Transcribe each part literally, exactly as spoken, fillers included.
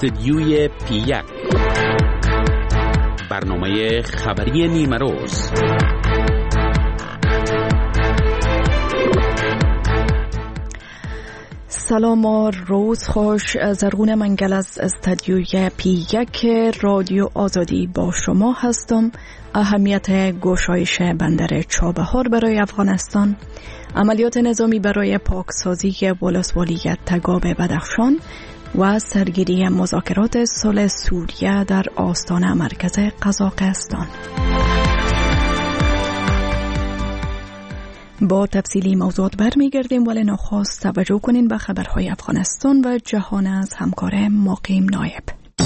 استدیوی پی یک، برنامه خبری نیمه روز. سلام و روز خوش. زرغون منگل از استدیوی پی یک رادیو آزادی با شما هستم. اهمیت گشایش بندر چابهار برای افغانستان، عملیات نظامی برای پاکسازی ولسوالی تگاب بدخشان و سرگیری مذاکرات صلح سوریه در آستانه مرکز قزاقستان. با تفصیلی موضوعات برمیگردیم، ولی نخست توجه کنین به خبرهای افغانستان و جهان از همکار مقیم نایب.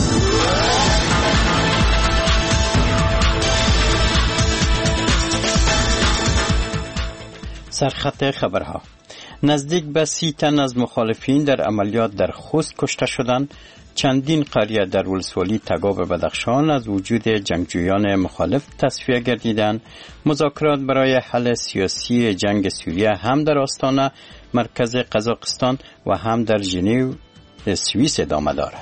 سرخط خبرها: نزدیک به سی تن از مخالفین در عملیات در خوست کشته شدند. چندین قریه در ولسوالی تگاب بدخشان از وجود جنگجویان مخالف تصفیه گردیدند. مذاکرات برای حل سیاسی جنگ سوریه هم در آستانه مرکز قزاقستان و هم در ژنو سوئیس ادامه دارد.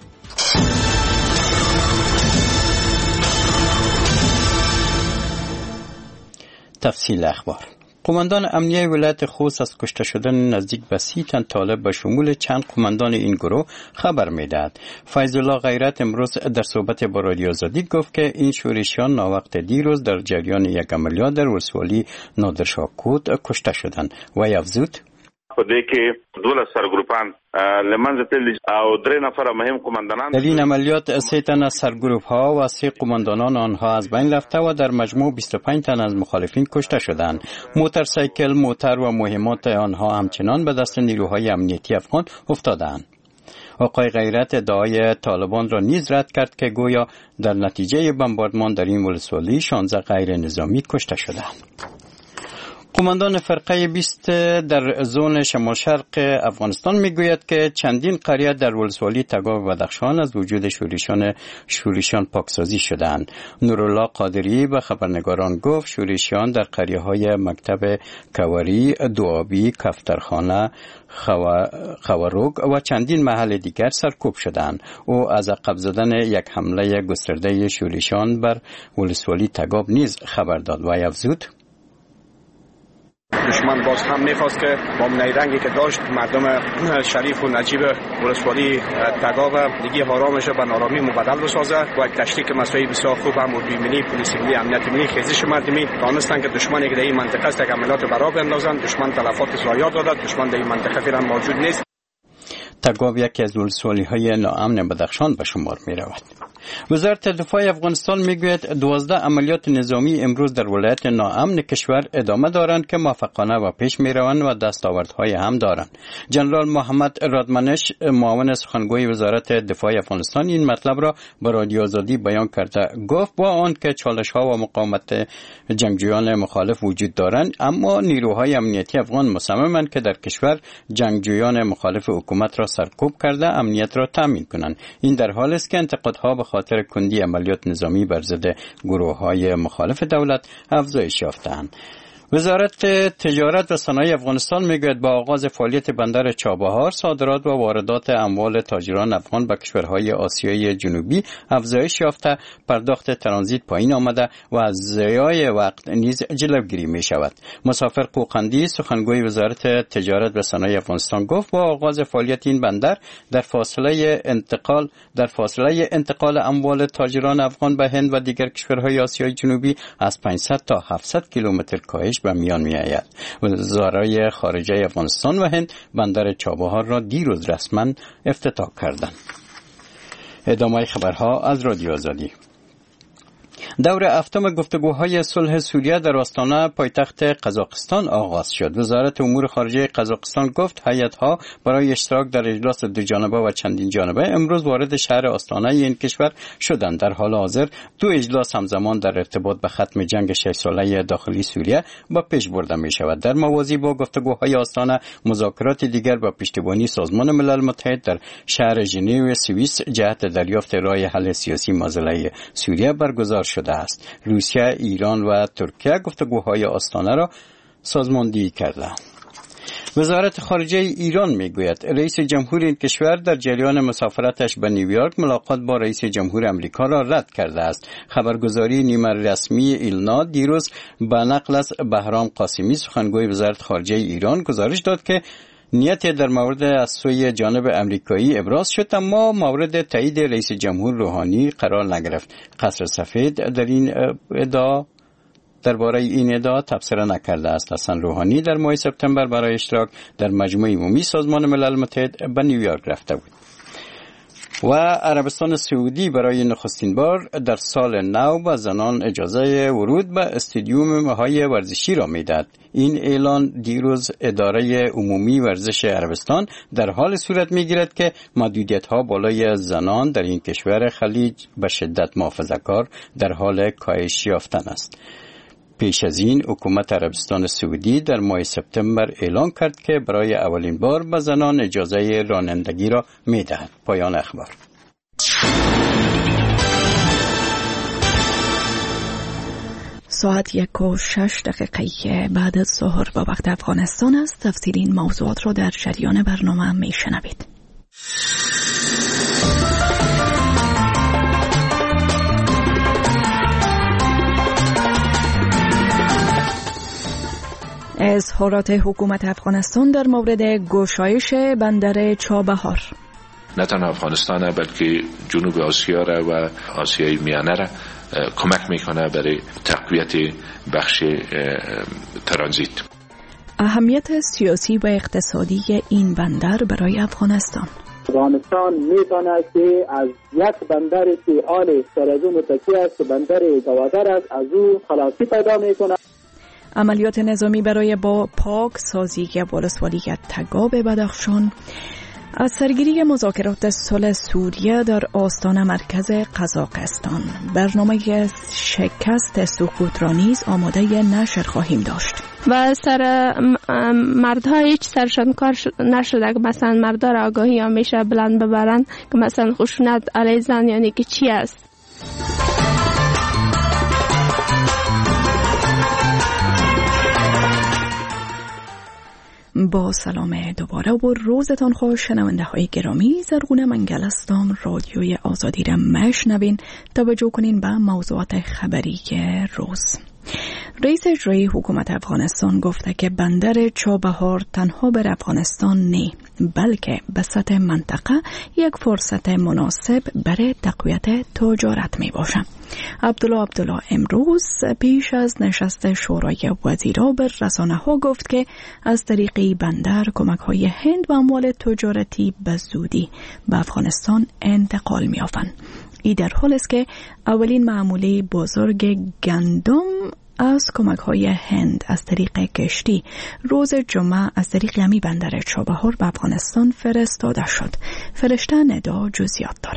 تفصیل اخبار: قماندان امنیه ولایت خوست از کشته شدن نزدیک به سی تن طالب به شمول چند قماندان این گروه خبر میدهد. فیض الله غیرت امروز در صحبت با رادیو آزادی گفت که این شورشیان ناوقت دیروز در جریان یک عملیات در ولسوالی نادرشاه کوت کشته شدند و افزود په دې کې دولس سرګروپان لمنځه تللي او درې نفر مهم قماندانان در این عملیات سه تن از سرگروپ ها و سه قماندانان آنها از بین رفته و در مجموع بیست و پنج تن از مخالفین کشته شدند. موتورسیکل، موتر و مهمات آنها همچنان به دست نیروهای امنیتی افغان افتادند. آقای غیرت ادعای طالبان را نیز رد کرد که گویا در نتیجه بمباردمان در این ولسوالی شانزده غیر نظامی کشته شدند. قماندان فرقه بیست در زون شمال شرق افغانستان میگوید که چندین قریه در ولسوالی تگاب بدخشان از وجود شورشیان شورشیان پاکسازی شدند. نورالله قادری به خبرنگاران گفت شورشیان در قریه های مکتب کواری، دوابی، کفترخانه، خواروگ و چندین محل دیگر سرکوب شدند. او از عقب زدن یک حمله گسترده شورشیان بر ولسوالی تگاب نیز خبر داد و افزود دشمن باز هم میخواست که با نیرنگی که داشت مردم شریف و نجیب ولسوالی تگاب دیگه آرامش به نارامی مبدل بسازه و کشتی که مسائل بسیار خوب هم اردوی ملی، پلیس ملی، امنیت ملی، خیزش مردمی دانستن که دشمنی که در این منطقه است یک عملیات برا بندازن. دشمن تلفات زیاد داده، دشمن در این منطقه فعلا موجود نیست. تگاب یکی از ولسوالی های ناامن بدخشان به شمار می رود. وزارت دفاع افغانستان میگوید دوازده عملیات نظامی امروز در ولایت ناامن کشور ادامه دارند که موفقانه و پیش می روند و دستاوردهای هم دارند. جنرال محمد رادمنش، معاون سخنگوی وزارت دفاع افغانستان، این مطلب را به رادیو آزادی بیان کرده. گفت با آن که چالش ها و مقاومت جنگجویان مخالف وجود دارند، اما نیروهای امنیتی افغان مصممند که در کشور جنگجویان مخالف حکومت را سرکوب کرده امنیت را تامین کنند. این در حالی است که انتقادها به خاطر کندی عملیات نظامی بر ضد گروه‌های مخالف دولت افزایش یافته‌اند. وزارت تجارت و صنایع افغانستان میگوید با آغاز فعالیت بندر چابهار صادرات و واردات اموال تاجران افغان به کشورهای آسیای جنوبی افزایش یافته، پرداخت ترانزیت پایین آمده و از ضیاع وقت نیز جلوگیری می شود. مسافر قوقندی، سخنگوی وزارت تجارت و صنایع افغانستان گفت با آغاز فعالیت این بندر در فاصله انتقال در فاصله انتقال اموال تاجران افغان به هند و دیگر کشورهای آسیای جنوبی از پانصد تا هفتصد کیلومتر کاهش به میان می آید. وزرای خارجه افغانستان و هند بندر چابهار را دیروز رسما افتتاح کردند. ادامه خبرها از رادیو آزادی. دور هفتم گفتگوهای صلح سوریه در آستانه پایتخت قزاقستان آغاز شد. وزارت امور خارجه قزاقستان گفت هیئت‌ها برای اشتراک در اجلاس دو جانبه و چندین جانبه امروز وارد شهر آستانه این کشور شدند. در حال حاضر دو اجلاس همزمان در ارتباط به ختم جنگ شش ساله داخلی سوریه با پیش برده می شود. در موازی با گفتگوهای آستانه، مذاکرات دیگر با پشتیبانی سازمان ملل متحد در شهر ژنو سوئیس جهت دریافت راه حل سیاسی معضله سوریه برگزار شده است. روسیه، ایران و ترکیه گفتگوهای آستانه را سازماندهی کردند. وزارت خارجه ایران میگوید رئیس جمهور این کشور در جریان مسافرتش به نیویورک ملاقات با رئیس جمهور امریکا را رد کرده است. خبرگزاری نیمه رسمی ایلنا دیروز به نقل از بهرام قاسمی سخنگوی وزارت خارجه ایران گزارش داد که نیت در مورد از سوی جانب امریکایی ابراز شد، اما مورد تایید رئیس جمهور روحانی قرار نگرفت. قصر سفید در این ادعا درباره این ادعا تبصره نکرده است. حسن روحانی در ماه سپتامبر برای اشتراک در مجمع عمومی سازمان ملل متحد به نیویورک رفته بود. و عربستان سعودی برای نخستین بار در سال نو به زنان اجازه ورود به استادیوم های ورزشی را میدهد. این اعلان دیروز اداره عمومی ورزش عربستان در حال صورت میگیرد که محدودیت ها بالای زنان در این کشور خلیج به شدت محافظه‌کار در حال کاهش یافتن است. پیش از این حکومت عربستان سعودی در ماه سپتامبر اعلان کرد که برای اولین بار به زنان اجازه رانندگی را می‌دهد. پایان اخبار. ساعت یک و شش دقیقه بعد از ظهر با وقت افغانستان است. تفصیل این موضوعات را در جریان برنامه میشنوید. اظهارات حکومت افغانستان در مورد گشایش بندر چابهار. نه تنها افغانستان بلکه جنوب آسیا را و آسیای میانه را کمک میکنه برای تقویت بخش ترانزیت. اهمیت سیاسی و اقتصادی این بندر برای افغانستان. افغانستان میتونه که از یک بندر که حال سر از اون متکی است بندر گوادر است از او خلاصی پیدا میکنه. عملیات نظامی برای با پاک سازی ولسوالی تگاب بدخشان. از سرگیری مذاکرات صلح سوریه در آستان مرکز قزاقستان. برنامه شکست سقوط را نیز آماده نشر خواهیم داشت. و سر مردها هیچ سرشان کار نشده که مثلا مردها را آگاهی همیشه بلند ببرن که مثلا خشونت علیه زن یعنی که چی است. با سلام دوباره و روزتان خوش شنونده های گرامی. زرغون منگل هستم. رادیوی آزادی را مشنوین. توجه کنین به موضوعات خبری روز. رئیس اجرایی حکومت افغانستان گفته که بندر چابهار تنها بر افغانستان نه بلکه به سطح منطقه یک فرصت مناسب برای تقویت تجارت می باشه. عبدالله عبدالله امروز پیش از نشست شورای وزیرا بر رسانه ها گفت که از طریق بندر کمک های هند و اموال تجارتی به زودی به افغانستان انتقال می یابند. ای در حال است که اولین معامله بزرگ گندم از کمک های هند از طریق کشتی روز جمعه از طریق همی بندر چابهار به افغانستان فرستاده شد. فرشته ندا جزئیات داره.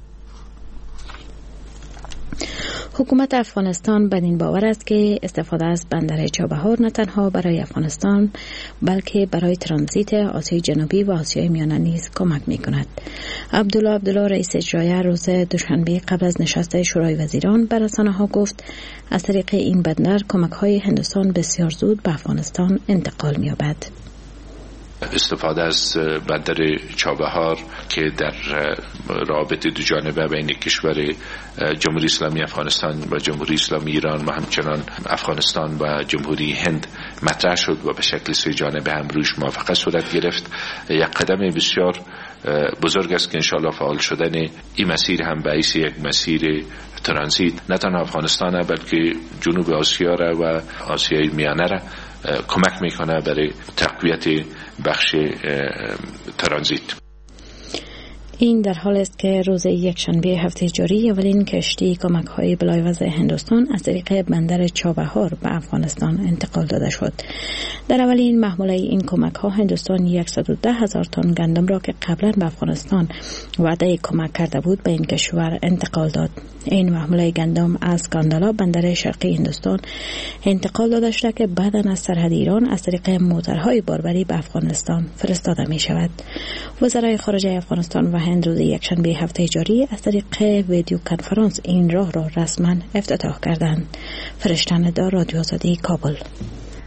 حکومت افغانستان بدین باور است که استفاده از بندر چابهار نه تنها برای افغانستان بلکه برای ترانزیت آسیای جنوبی و آسیای میانه نیز کمک می کند. عبدالله عبدالله رئیس اجرایی روز دوشنبه قبل از نشست شورای وزیران به رسانه ها گفت از طریق این بندر کمک های هندوستان بسیار زود به افغانستان انتقال می یابد. استفاده از بندر چابهار که در رابطه دو جانبه بین کشور جمهوری اسلامی افغانستان و جمهوری اسلامی ایران و همچنان افغانستان و جمهوری هند مطرح شد و به شکل سه جانبه هم روش موافقت صورت گرفت، یک قدم بسیار بزرگ است که انشاءالله فعال شدن این مسیر هم باعث یک مسیر ترانزیت نه تنها افغانستان بلکه جنوب آسیا را و آسیای میانه را کمک میکنه برای تقویت بخش ترانزیت. این در حال است که روز یکشنبه هفته جاری اولین کشتی کمک های بلایوز هندوستان از طریق بندر چابهار به افغانستان انتقال داده شد. در اولین محموله این کمک ها هندوستان صد و ده هزار تن گندم را که قبلا به افغانستان وعده کمک کرده بود به این کشور انتقال داد. این محموله گندم از کاندالا بندر شرقی هندوستان انتقال داده شده که بعداً از سرحد ایران از طریق موترهای باربری به افغانستان فرستاده می شود. وزرای خارجه افغانستان و هند روز یکشنبه هفته جاری از طریق ویدیو کنفرانس این راه را رسما افتتاح کردند. فرشته ندا، رادیو آزادی، کابل.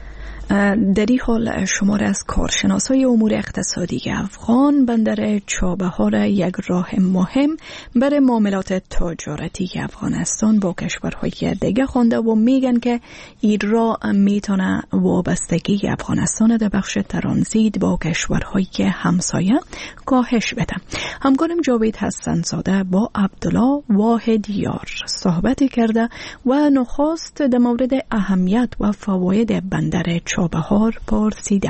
در این حال شمار از کارشناسای امور اقتصادی افغان بندر چابهار یک راه مهم برای معاملات تجارتی افغانستان با کشورهای دیگه خوانده و میگن که این راه میتونه وابستگی افغانستان در بخش ترانزیت با کشورهای همسایه کاهش بده. همکارم جاوید حسن‌زاده با عبدالله واحدیار صحبت کرده و نخست در مورد اهمیت و فواید بندر چابهار پرسیده.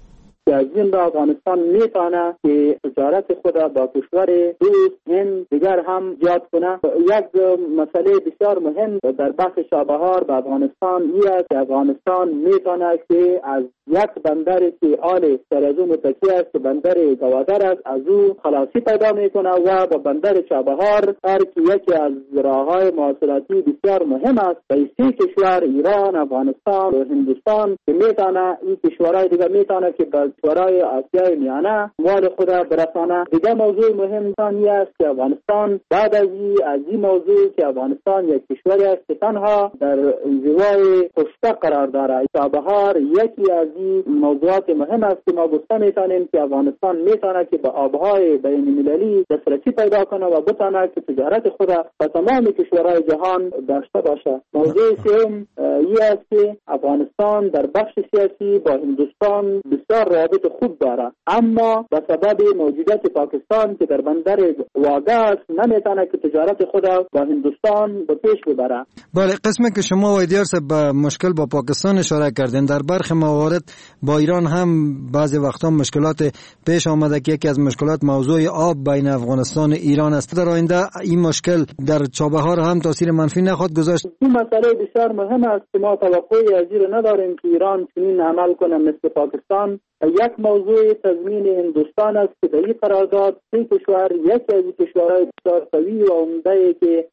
از این را افغانستان میتونه که تجارت خود با کشور دوست هند دیگر هم زیاد کنه. یک مسئله بسیار مهم در بخش چابهار به افغانستان این است که افغانستان میتونه که از یک بندر که آل سر از او متکی است بندر گوادر است از او خلاصی پیدا میکنه و با بندر چابهار هر که یکی از راههای مواصلاتی بسیار مهم است به سه کشور ایران، افغانستان و هندوستان که میتونه این کشورهای دیگر میتونه که کشورهای آسیای میانه مال خود برسانه. دیگه موضوع مهم ثانی است که افغانستان بعد از این از این موضوع که افغانستان یک کشوری است که تنها در انزوای پشته قرار دارد. چابهار یکی از این موضوعات مهم است که ما گفته میتونیم که افغانستان میتونه که به آبهای بین المللی دسترسی پیدا کنه و بتونه که تجارت خود با تمام کشورهای جهان داشته باشه. موضوع سوم این است که افغانستان در بخش سیاسی با هندوستان بسیار رابط خوب داره، اما به سبب موجودیت پاکستان که در بندر واقع است نمیتونه که تجارت خود با هندوستان به پیش ببره. بله، قسمی که شما ویدیار صاحب به مشکل با پاکستان اشاره کردین، در برخی موارد با ایران هم بعضی وقتا مشکلات پیش آمده که یکی از مشکلات موضوع آب بین افغانستان و ایران است. در آینده این مشکل در چابهار هم تاثیر منفی نخواهد گذاشت؟ این مسئله بسیار مهم است که ما توقعی از این نداریم که ایران چنین عمل کنه مثل پاکستان. یک موضوع تضمین هندوستان است که در این قرارداد سه کشور یکی از کشورهای بسیار قوی و عمده که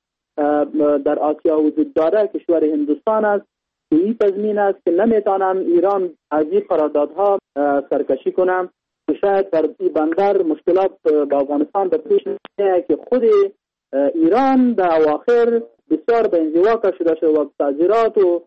در آسیا وجود داره کشور هندوستان است که این تضمین است که نمیتونم ایران از این قراردادها سرکشی کنم که شاید در این بندر مشکلات با افغانستان به پیش میاد که خود ایران در اواخر بسیار به انزوا کشیده شده و تاجرات و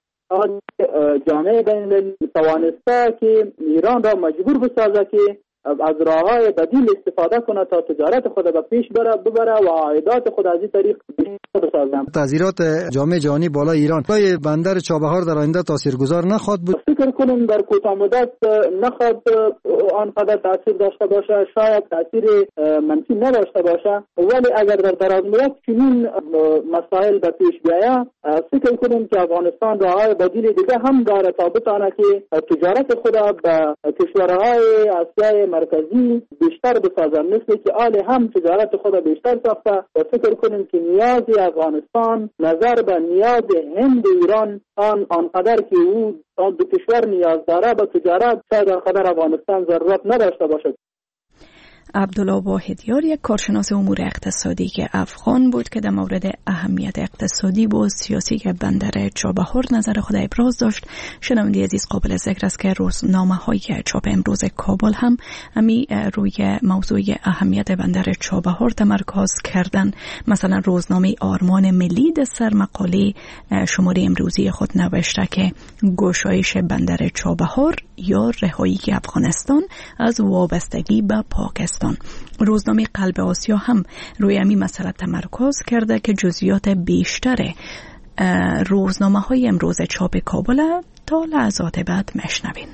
جامعه بین توانسته که ایران را مجبور بسازه که از راههای بدیل استفاده کنه تا تجارت خود به پیش بره ببره و عایدات خود از این طریق بسازه. تاثیرات جامعه جهانی بالا ایران برای بندر چابهار در آینده تاثیرگذار نخواهد بود؟ فکر کنم در کوتاه مدت نخواهد آنقدر تاثیر داشته باشه، شاید تاثیر منفی نداشته باشه، ولی اگر در دراز مدت چنین مسائل به پیش بیاید فکر کنم که افغانستان راههای بدیل دیگه هم داره تا بتونه که تجارت خود به کشورهای آسیای مرکزی بیشتر بسازه، مثل که آل هم تجارت خود بیشتر ساخته و فکر کنیم که نیاز افغانستان نظر به نیاز هند و ایران آن آنقدر که او آن دو کشور نیاز داره به تجارت شاید آنقدر افغانستان ضرورت نداشته باشد. عبدالله واحدیار یک کارشناس امور اقتصادی که افغان بود که در مورد اهمیت اقتصادی و سیاسی که بندر چابهار نظر خود ابراز داشت. شنونده عزیز، قابل ذکر است که روزنامه های چاپ امروز کابل هم همی روی موضوع اهمیت بندر چابهار تمرکز کردن. مثلا روزنامه آرمان ملی در سرمقاله شماره امروزی خود نوشته که گشایش بندر چابهار یا رهایی افغانستان از وابستگی به پاکستان. روزنامه قلب آسیا هم روی همین مسئله تمرکز کرده که جزئیات بیشتر روزنامه های امروز چاپ کابل تا لحظات بعد مشنوین.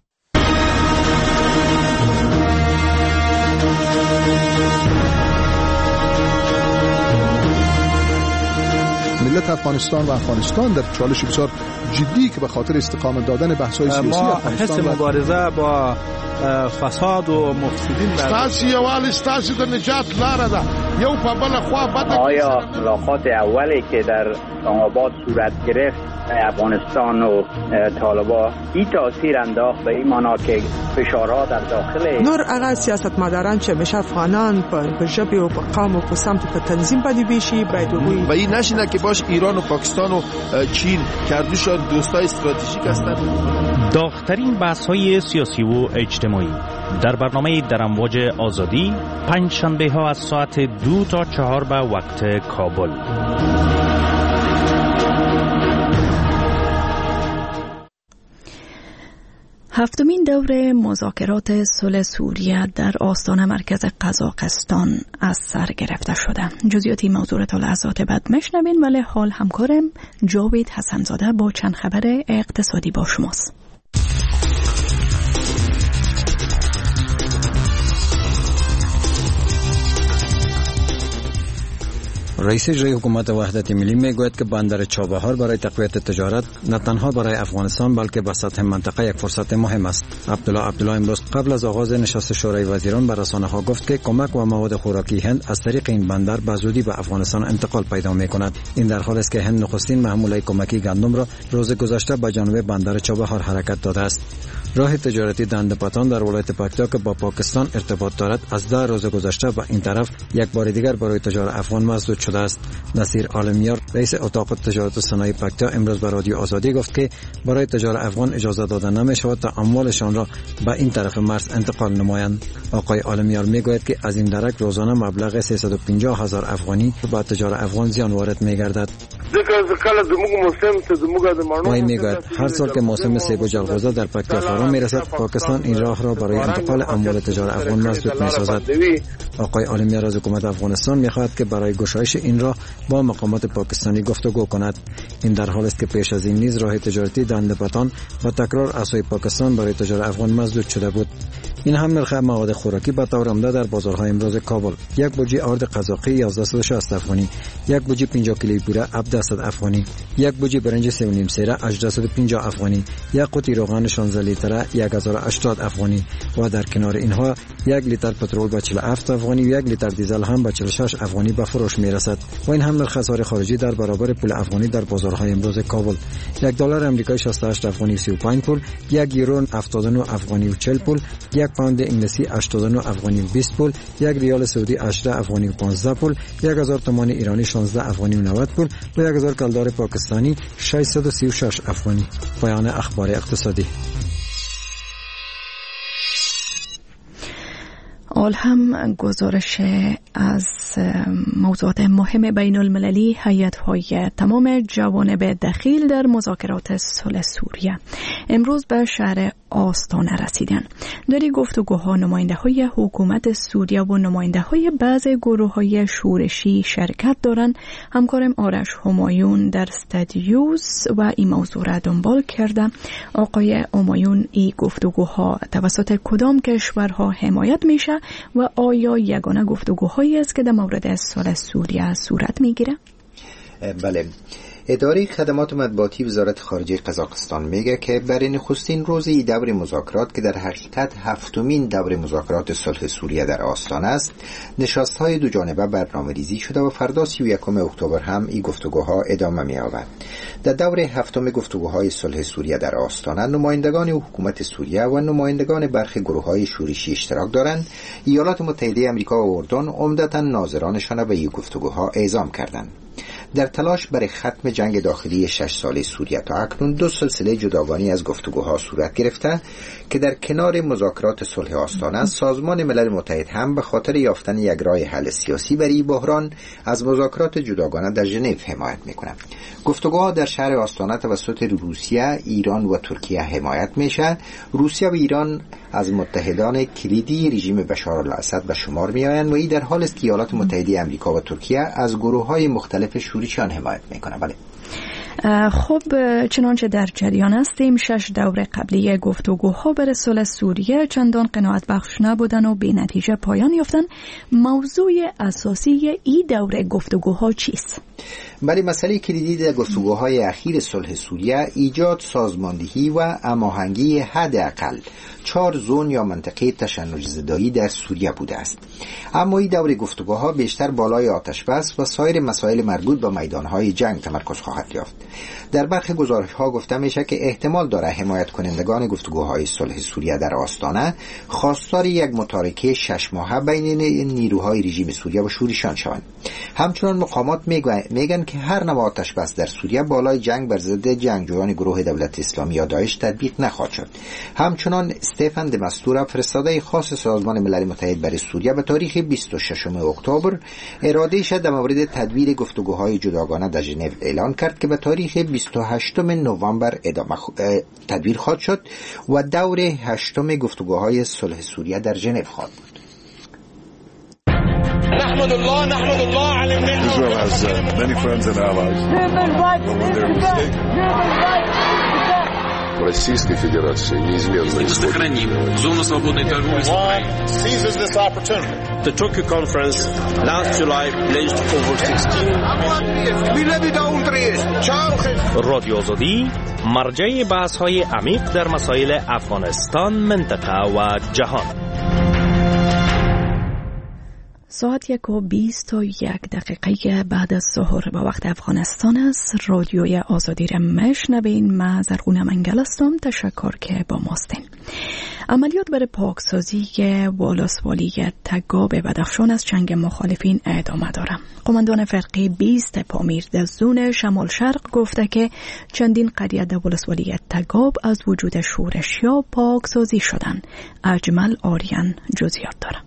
ملت افغانستان و افغانستان در چالش بسیار جدی که به خاطر استقامت دادن بحث‌های سیاسی افغانستان ما حس مبارزه با فساد و مفسدین ستاسي یوال ستاسي د نجات لاره ده یو په بل خوا بد. آیا ملاقات اولی که در آباد صورت گرفت افغانستان و طالبان این تاثیر انداخت به این معنا که فشارها در داخل نور هغه سیاستمداران چې مشه افغانان په ژبه او په قوم او په سمت په تنظیم باندې بشي باید و این نشینه که باش ایران و پاکستان و چین کردوشان دوستای استراتژیک هستند. داغ‌ترین بحث‌های سیاسی و اجتماعی در برنامه در امواج آزادی پنج شنبه ها از ساعت دو تا چهار به وقت کابل. هفتمین دور مذاکرات صلح سوریه در آستانه مرکز قزاقستان از سر گرفته شده. جزئیاتی موضوع تا لحظات بعد میشنوین، ولی حال همکارم جاوید حسنزاده با چند خبر اقتصادی با شماست. رئیس اجرایی حکومت وحدت ملی میگوید که بندر چابهار برای تقویت تجارت نه تنها برای افغانستان بلکه به سطح منطقه یک فرصت مهم است. عبدالله عبدالله امروز قبل از آغاز نشست شورای وزیران به رسانه‌ها گفت که کمک و مواد خوراکی هند از طریق این بندر به زودی به افغانستان انتقال پیدا می‌کند. این در حالی است که هند نخستین محموله کمکی گندم را روز گذشته به جانب بندر چابهار حرکت داده است. راه تجارتی دندپتان در ولایت پکتیا که با پاکستان ارتباط دارد از ده روز گذشته به این طرف یک بار دیگر برای تجار افغان مسدود شده است. نصیر عالمیار رئیس اتاق تجارت و صنایع پکتیا امروز به رادیو آزادی گفت که برای تجار افغان اجازه داده نمی‌شود تا اموالشان را به این طرف مرز انتقال نمایند. آقای عالمیار میگوید که از این درک روزانه مبلغ سیصد و پنجاه هزار افغانی به تجار افغان زیان وارد می‌گردد. وی میگوید هر سال که موسم سیب و جلغوزه در پکتیا فرا میرسد پاکستان این راه را برای انتقال اموال تجار افغان مسدود میسازد. آقای عالمیار از حکومت افغانستان میخواهد که برای گشایش این راه با مقامات پاکستانی گفتگو کند. این در حالی است که پیش از این نیز راه تجارتی دندپتان و تکرار از سوی پاکستان برای تجار افغان مسدود شده بود. این هم نرخ مواد خوراکی به طور عمده در بازارهای امروز کابل: یک بوجی آرد قزاقی یازده و شصت افغانی، یک بوجی پنجاه کیلویی بوره هفتصد افغانی، یک بوجی برنج سه و نیم سیره هجده و پنجاه افغانی، یک قوطی روغن شانزده لیتره هزار و هشتاد افغانی و در کنار اینها یک لیتر پترول به چهل و هفت افغانی و یک لیتر دیزل هم به چهل و شش افغانی به فروش میرسد. و این هم نرخ اسعار خارجی در برابر پول افغانی در بازارهای امروز کابل: یک دلار آمریکایی شصت و هشت افغانی و سی و پنج پول، یک یورو هفتاد و نه افغانی و چهل پول، یک پوند انگلیسی هشتاد و نه افغانی و بیست پول، یک ریال سعودی هجده افغانی و پانزده پول، یک هزار تومان ایرانی شانزده افغانی و نود پول و یک هزار کلدار پاکستانی ششصد و سی و شش افغانی. پایان اخبار اقتصادی. آل هم گزارش از موضوعات مهم بین المللی هیئت‌های تمام جوانب دخیل در مذاکرات صلح سوریه امروز به شهر آستانه رسیدن. در این گفتگوها نماینده‌های حکومت سوریه و نماینده‌های بعضی گروه‌های شورشی شرکت دارند. همکارم آرش همایون در استادیوس و این موضوع را دنبال کرده. آقای همایون، این گفتگوها توسط کدام کشورها حمایت میشه و آیا یگانه گفتگوهایی است که در مورد صلح سوریه صورت میگیره؟ بله. اداره خدمات مطبوعاتی وزارت خارجه قزاقستان میگه که برای نخستین روز این دور مذاکرات که در حقیقت هفتمین دور مذاکرات صلح سوریه در آستانه است، نشست‌های دو جانبه برنامه‌ریزی شده و فردا سی و یکم اکتبر هم این گفتگوها ادامه می‌یابد. در دور هفتم گفتگوهای صلح سوریه در آستانه نمایندگان حکومت سوریه و نمایندگان برخی گروه‌های شورشی اشتراک دارند. ایالات متحده آمریکا و اردن عمدتاً ناظرانشان به این گفتگوها اعزام کردند. در تلاش برای ختم جنگ داخلی شش ساله سوریه تا اکنون دو سلسله جداگانه از گفتگوها صورت گرفته که در کنار مذاکرات صلح آستانه سازمان ملل متحد هم به خاطر یافتن یک راه حل سیاسی برای بحران از مذاکرات جداگانه در ژنو حمایت می‌کند. گفتگوها در شهر آستانه توسط روسیه، ایران و ترکیه حمایت میشه. روسیه و ایران از متحدان کلیدی رژیم بشار الاسد به شمار میآیند و این در حالی است که ایالات متحده آمریکا و ترکیه از گروه‌های مختلف شورشیان حمایت میکنند. بله. خب چنانچه در جریان هستیم، شش دور قبلی گفتگوها بر صلح سوریه چندان قناعت بخش نبودن و بی نتیجه پایان یافتن. موضوع اساسی این دور گفتگوها چیست؟ بله، مسئله کلیدی در گفتگوهای اخیر صلح سوریه ایجاد سازماندهی و هماهنگی حداقل چهار زون یا منطقه تشنج زدایی در سوریه بوده است. اما این دور گفتگوها بیشتر بالای آتش بس و سایر مسائل مربوط به میدانهای جنگ تمرکز خواهد یافت. در برخی گزارش‌ها گفته میشه که احتمال داره حمایت کنندگان گفتگوهای صلح سوریه در آستانه خواستار یک متارکه شش ماهه بین نیروهای رژیم سوریه و شورشیان شوند. همچنان مقامات میگن که هر نوع آتش بس در سوریه بالای جنگ بر ضد جنگجویان گروه دولت اسلامی یا داعش تطبیق نخواهد شد. همچنان استفان د مستور، فرستاده خاص سازمان ملل متحد برای سوریه، به تاریخ بیست و ششم اکتبر ارادهش در مورد تدویر گفتگوهای جداگانه در ژنو اعلان کرد که به تاریخ تاریخ بیست و هشتم نوامبر ادامه تدبیر خواهد شد و دور هشتم گفتگوهای صلح سوریه در ژنو خواهد بود. نحمد الله نحمد الله على النعمة. Israel has uh, many friends and allies. Российской Федерации неизменно сохраним зону свободной торговли с Украиной. Seizes this opportunity. The Tokyo conference last July pledged over sixteen رادیو آزادی مرجع بحث‌های عمیق در مسائل افغانستان، منطقه و جهان. ساعت یک و بیست و یک دقیقه بعد از ظهر به وقت افغانستان است. رادیوی آزادی را مشنوین. من زرغونه منگل هستم. تشکر که با ماستین. عملیات برای پاکسازی ولسوالی تگاب بدخشان از چنگ مخالفین ادامه دارد. قماندان فرقه بیست پامیر در زون شمال شرق گفته که چندین قریه در ولسوالی تگاب از وجود شورش یا پاکسازی شدن. اجمل آریان جزئیات دارد.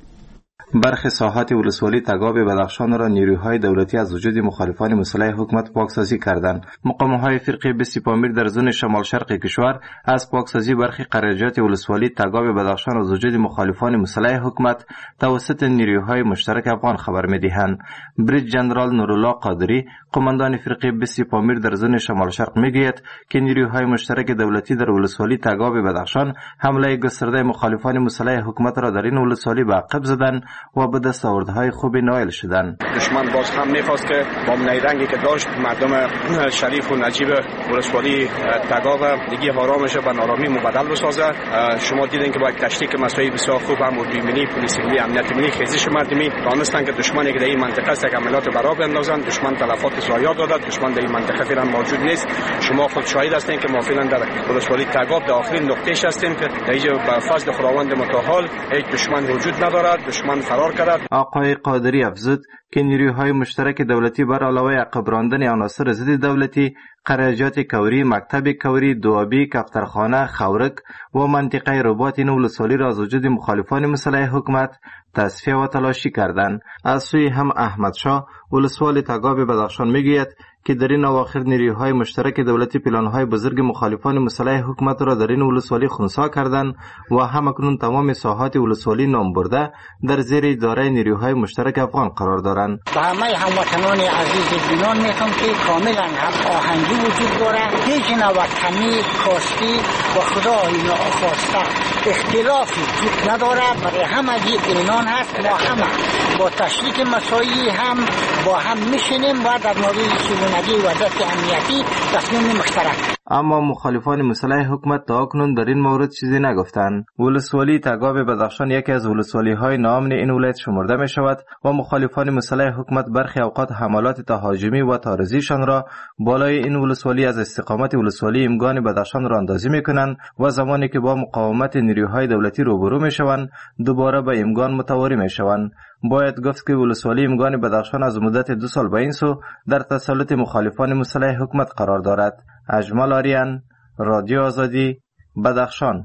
برخی ساحات ولسوالی تگاب بدخشان را نیروهای دولتی از وجود مخالفان مسلح حکومت پاکسازی کردند. مقامهای فرقه بیست پامیر در زون شمال شرق کشور از پاکسازی برخی قریات ولسوالی تگاب بدخشان از وجود مخالفان مسلح حکومت توسط نیروهای مشترک افغان خبر می‌دهند. بریج جنرال نورالله قادری، قماندان فرقه بیست پامیر در زون شمال شرق میگوید که نیروهای مشترک دولتی در ولسوالی تگاب بدخشان حمله گسترده مخالفان مسلح حکومت را در این ولسوالی به عقب زدند و به دستاوردهای خوب نائل شدند. دشمن باز هم می‌خواست که با نیرنگی که داشت مردم شریف و نجیب ولسوالی تگاب دیگه آرامش به نارامی مبدل بسازه. شما دیدین که با کشتی که مسائل بسیار خوب هم اردوی ملی، پلیس ملی، امنیت ملی، خیزش مردمی دانستن که دشمنی که در این منطقه است عملیات برا بندازن. دشمن تلفات زیاد داد. دشمن در این منطقه فعلا موجود نیست. شما خود شاهد هستین که ما فعلا در ولسوالی تگاب در آخرین نقطه‌اش هستیم که در اینجا به فضل خداوند متعال هیچ دشمن وجود ندارد. دشمن فرار کرد. آقای قادری افزود که نیروهای مشترک دولتی بر علاوه عقب راندن عناصر ضد دولتی، قریات کوری، مکتب کوری، دوابی، کفترخانه، خورک و منطقه رباط این ولسوالی را از وجود مخالفان مسلح حکومت تصفیه و تلاشی کردند. از سوی هم احمد شاه ولسوالی تگاب بدخشان میگوید که در این اواخر نیروهای مشترک دولتی پلانهای بزرگ مخالفان مسلح حکومت را در این ولسوالی خنثی کردند و همکنون تمام ساحات ولسوالی نام برده در زیر اداره نیروهای مشترک افغان قرار دارند. به همه هموطنان عزیز بینان میگم که کاملا هم آهنگی وجود دارد. هیچ نوع کمی، کاستی و خدا اینا خواسته اختلافی وجود ندارد. برای همه اینان هست. ما همه با تشریک مسایی هم با هم میشینیم و در مورد چگونگی وضعیت امنیتی تصمیم مشترک. اما مخالفان مسلح حکومت تا اکنون در این مورد چیزی نگفتند. ولسوالی تگاب بدخشان یکی از ولسوالی های ناامن این ولایت شمرده می شود و مخالفان مسلح حکومت برخی اوقات حملات تهاجمی و تاریزیشان را بالای این ولسوالی از استقامت ولسوالی امگان بدخشان را اندازی می کنند و زمانی که با مقاومت نیروهای دولتی روبرو می شوند دوباره به امگان متواری می شوند. باید گفت که ولسوالی امگان بدخشان از مدت دو سال به این سو در تسلط مخالفان مسلح حکومت قرار دارد. اجمل آریان، رادیو آزادی، بدخشان.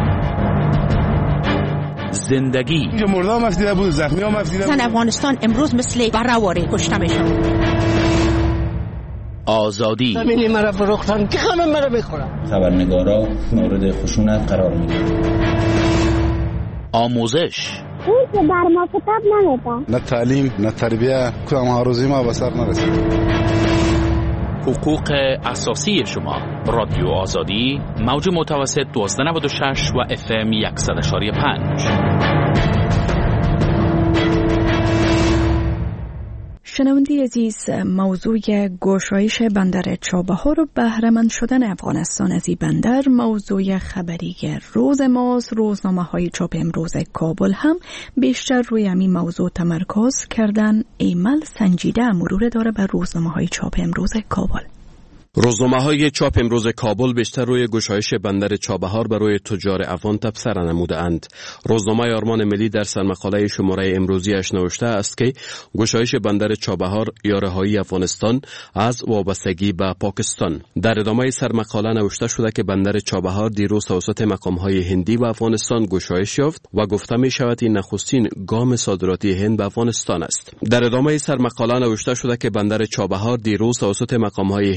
زندگی اینجا مردم مفدیده بود، زخمی ها مفدیده بود. افغانستان امروز مثل برآوری کشته میشن. آزادی زمینی مرا فروختن که همه مرا بخورن. خبرنگارا مورد خشونت قرار میگیرن. آموزش این که بر ما کتاب نمیده. نه تعلیم نه تربیه کدام آرزوی ما به سر نرسید. حقوق اساسی شما. رادیو آزادی موج متوسط دوازده نود و شش و اف ام صد و یک و پنج. شنوندی عزیز، موضوع گشایش بندر چابهار و بهره‌مند شدن افغانستان از این بندر موضوع خبری روز ماست. روزنامه های چاپ امروز کابل هم بیشتر روی همین موضوع تمرکز کردن. ایمل سنجیده مرور داره بر روزنامه های چاپ امروز کابل. روزنامه‌های چاپ امروز کابل بیشتر روی گشایش بندر چابهار برای تجار افغان تبصره نموده‌اند. روزنامه آرمان ملی در سرمقاله شماره امروزیش نوشته است که گشایش بندر چابهار یا رهایی افغانستان از وابستگی به پاکستان. در ادامه سرمقاله نوشته شده که بندر چابهار دیروز توسط مقام‌های هندی و افغانستان گشایش یافت و گفته می‌شود این نخستین گام صادراتی هند به افغانستان است. در ادامه سرمقاله نوشته شده که بندر چابهار دیروز توسط مقام‌های هندی و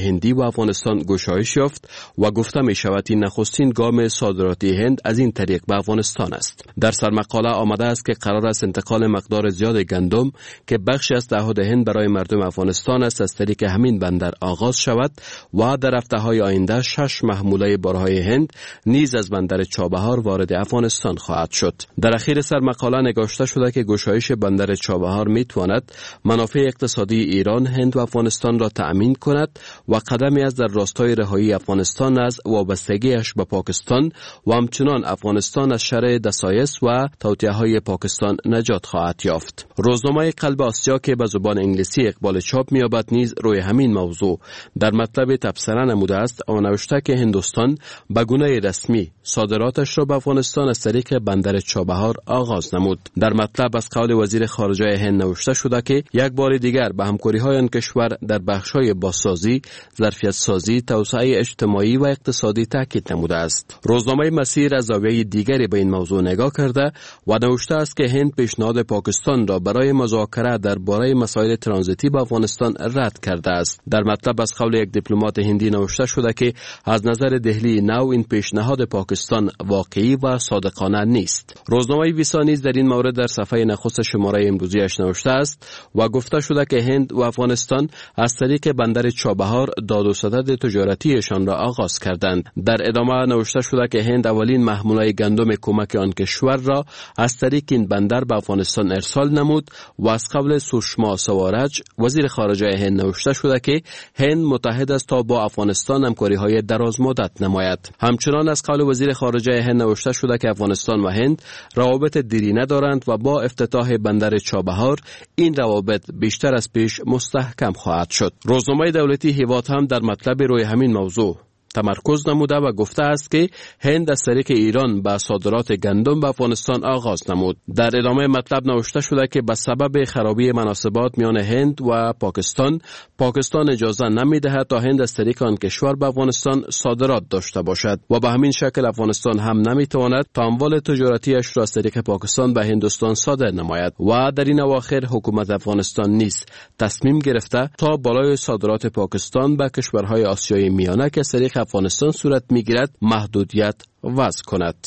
افغانستان گشایش یافت و گفته می شود این نخستین گام صادراتی هند از این طریق به افغانستان است. در سرمقاله آمده است که قرار است انتقال مقدار زیاد گندم که بخشی از تعهد هند برای مردم افغانستان است از طریق همین بندر آغاز شود و در هفته‌های آینده شش محموله بارهای هند نیز از بندر چابهار وارد افغانستان خواهد شد. در اخیر سرمقاله نگاشته شده که گشایش بندر چابهار می تواند منافع اقتصادی ایران، هند و افغانستان را تأمین کند و قدمی از در راستای رهایی افغانستان از وابستگیش به پاکستان و همچنان افغانستان از شر دسایس و توطئه‌های پاکستان نجات خواهد یافت. روزنامه قلب آسیا که به زبان انگلیسی اقبال چاپ می‌یابد نیز روی همین موضوع در مطلب تبصره نموده است و نوشته که هندوستان به گونه رسمی صادراتش را به افغانستان از طریق بندر چابهار آغاز نمود. در مطلب از قول وزیر خارجه هند نوشته شده که یک بار دیگر به همکاری‌های آن کشور در بخش‌های بازسازی، ظرفیت‌سازی، توسعه اجتماعی و اقتصادی تاکید نموده است. روزنامه مسیر از زاویه دیگری به این موضوع نگاه کرده و نوشته است که هند پیشنهاد پاکستان را برای مذاکره درباره مسائل ترانزیتی به افغانستان رد کرده است. در مطلب از قول یک دیپلمات هندی نوشته شده که از نظر دهلی نو این پیشنهاد پاکستان واقعی و صادقانه نیست. روزنامه ویسا نیز در این مورد در صفحه نخست شماره امروزیش نوشته است و گفته شده که هند و افغانستان از طریق بندر چابهار داد و ستد تجارتیشان را آغاز کردند. در ادامه نوشته شده که هند اولین محموله گندم کمک آن کشور را از طریق این بندر به افغانستان ارسال نمود و از قبل سوشما سوارج وزیر خارجه هند نوشته شده که هند متحد است تا با افغانستان همکاری‌های دراز مدت نماید. همچنان از قول وزیر خارجه هند نوشته شده که افغانستان و هند روابط دیرینه دارند و با افتتاح بندر چابهار این روابط بیشتر از پیش مستحکم خواهد شد. روزنامه دولتی هیواد هم در مطلب روی همین موضوع تمرکز نموده و گفته است که هند از طریق ایران به صادرات گندم به افغانستان آغاز نمود. در ادامه مطلب نوشته شده که به سبب خرابی مناسبات میان هند و پاکستان، پاکستان اجازه نمیدهد تا هند از طریق آن کشور به افغانستان صادرات داشته باشد و به همین شکل افغانستان هم نمیتواند تا اموال تجارتیش را از طریق پاکستان به هندوستان صادر نماید و در این اواخر حکومت افغانستان نیز تصمیم گرفته تا بالای صادرات پاکستان به کشورهای آسیای میانه که از طریق افغانستان صورت میگیرد محدودیت وضع کند.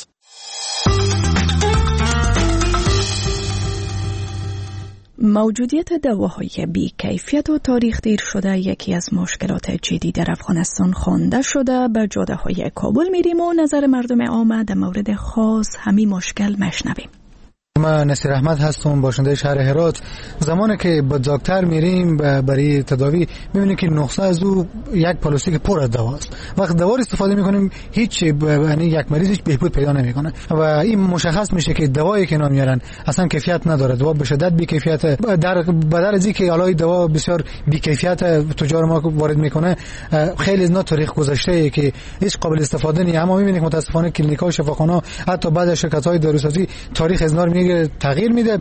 موجودیت دواهای بی کیفیت و تاریخ دیر شده یکی از مشکلات جدی در افغانستان خوانده شده. به جاده های کابل میریم و نظر مردم عامه در مورد خاص همین مشکل مشنویم. من نصیر احمد هستم، باشنده شهر هرات. زمانی که به دکتر میریم برای تداوی میبینیم که نسخه از او یک پلاستیک پر از دواست. وقت دوا استفاده میکنیم هیچ یعنی یک مریض هیچ بهبود پیدا نمیکنه و این مشخص میشه که دوایی که نام میارن اصلا کیفیت نداره. دوا به شدت بی کیفیت. در بدل از اینکه الان دوا بسیار بی کیفیت تجار ما وارد میکنه، خیلی از نا تاریخ گذشته که هیچ قابل استفاده نیست. اما میبینیم متاسفانه کلینیک‌ها، شفاخانه‌ها، حتی بعض از شرکت‌های داروسازی تاریخ از نا تغییر میده.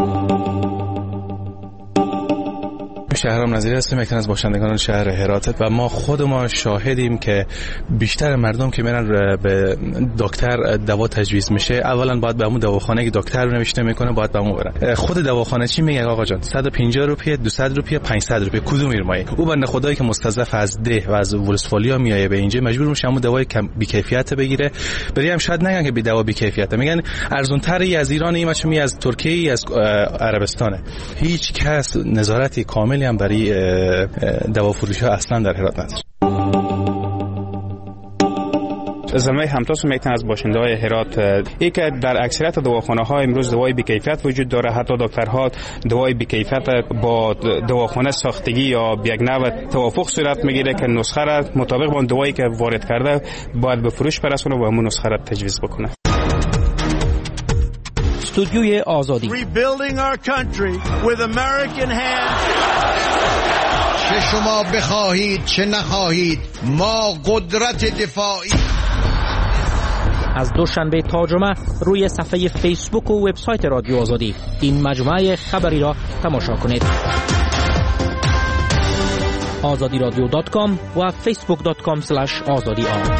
شهرام نظیری هستم، یک از باشندگان شهر هرات و ما خود ما شاهدیم که بیشتر مردم که میرن به دکتر دوا تجویز میشه، اولا باید به اون دواخانه که دکتر نوشته میکنه باید به اون برن. خود دواخانه چی میگه آقا جان؟ صد و پنجاه روپیه، دویست روپیه، پانصد روپیه کدوم میرمایه؟ او بنده خدایی که مستضعف از ده و از ولسفالیا میایه به اینجا مجبور میشه همون دوای کم بی کیفیت بگیره. برای هم شاید نگن که بی دوا بی کیفیت، میگن ارزون تری از ایران، این می از ترکیه، از عربستانه. هیچ کس نظارتی کاملی هم برای دوافروشی ها اصلا در هرات نداشت. زمینه همتاس میتن از باشنده های هرات ای که در اکثریت دواخانه ها امروز دوای بی‌کیفیت وجود داره. حتی دکترها دوای بی‌کیفیت با دواخانه ساختگی یا به یک نوع توافق صورت میگیره که نسخه را مطابق با دوایی که وارد کرده باید به فروش برسونه و همون نسخه را تجویز بکنه. استودیوی آزادی. Rebuilding our country with American hands. چه شما بخواهید چه نخواهید ما قدرت دفاعی. از دوشنبه تا جمعه روی صفحه فیسبوک و وبسایت رادیو آزادی این مجموعه خبری را تماشا کنید. آزادی رادیو دات کام و فیسبوک دات کام اسلش آزادی آن.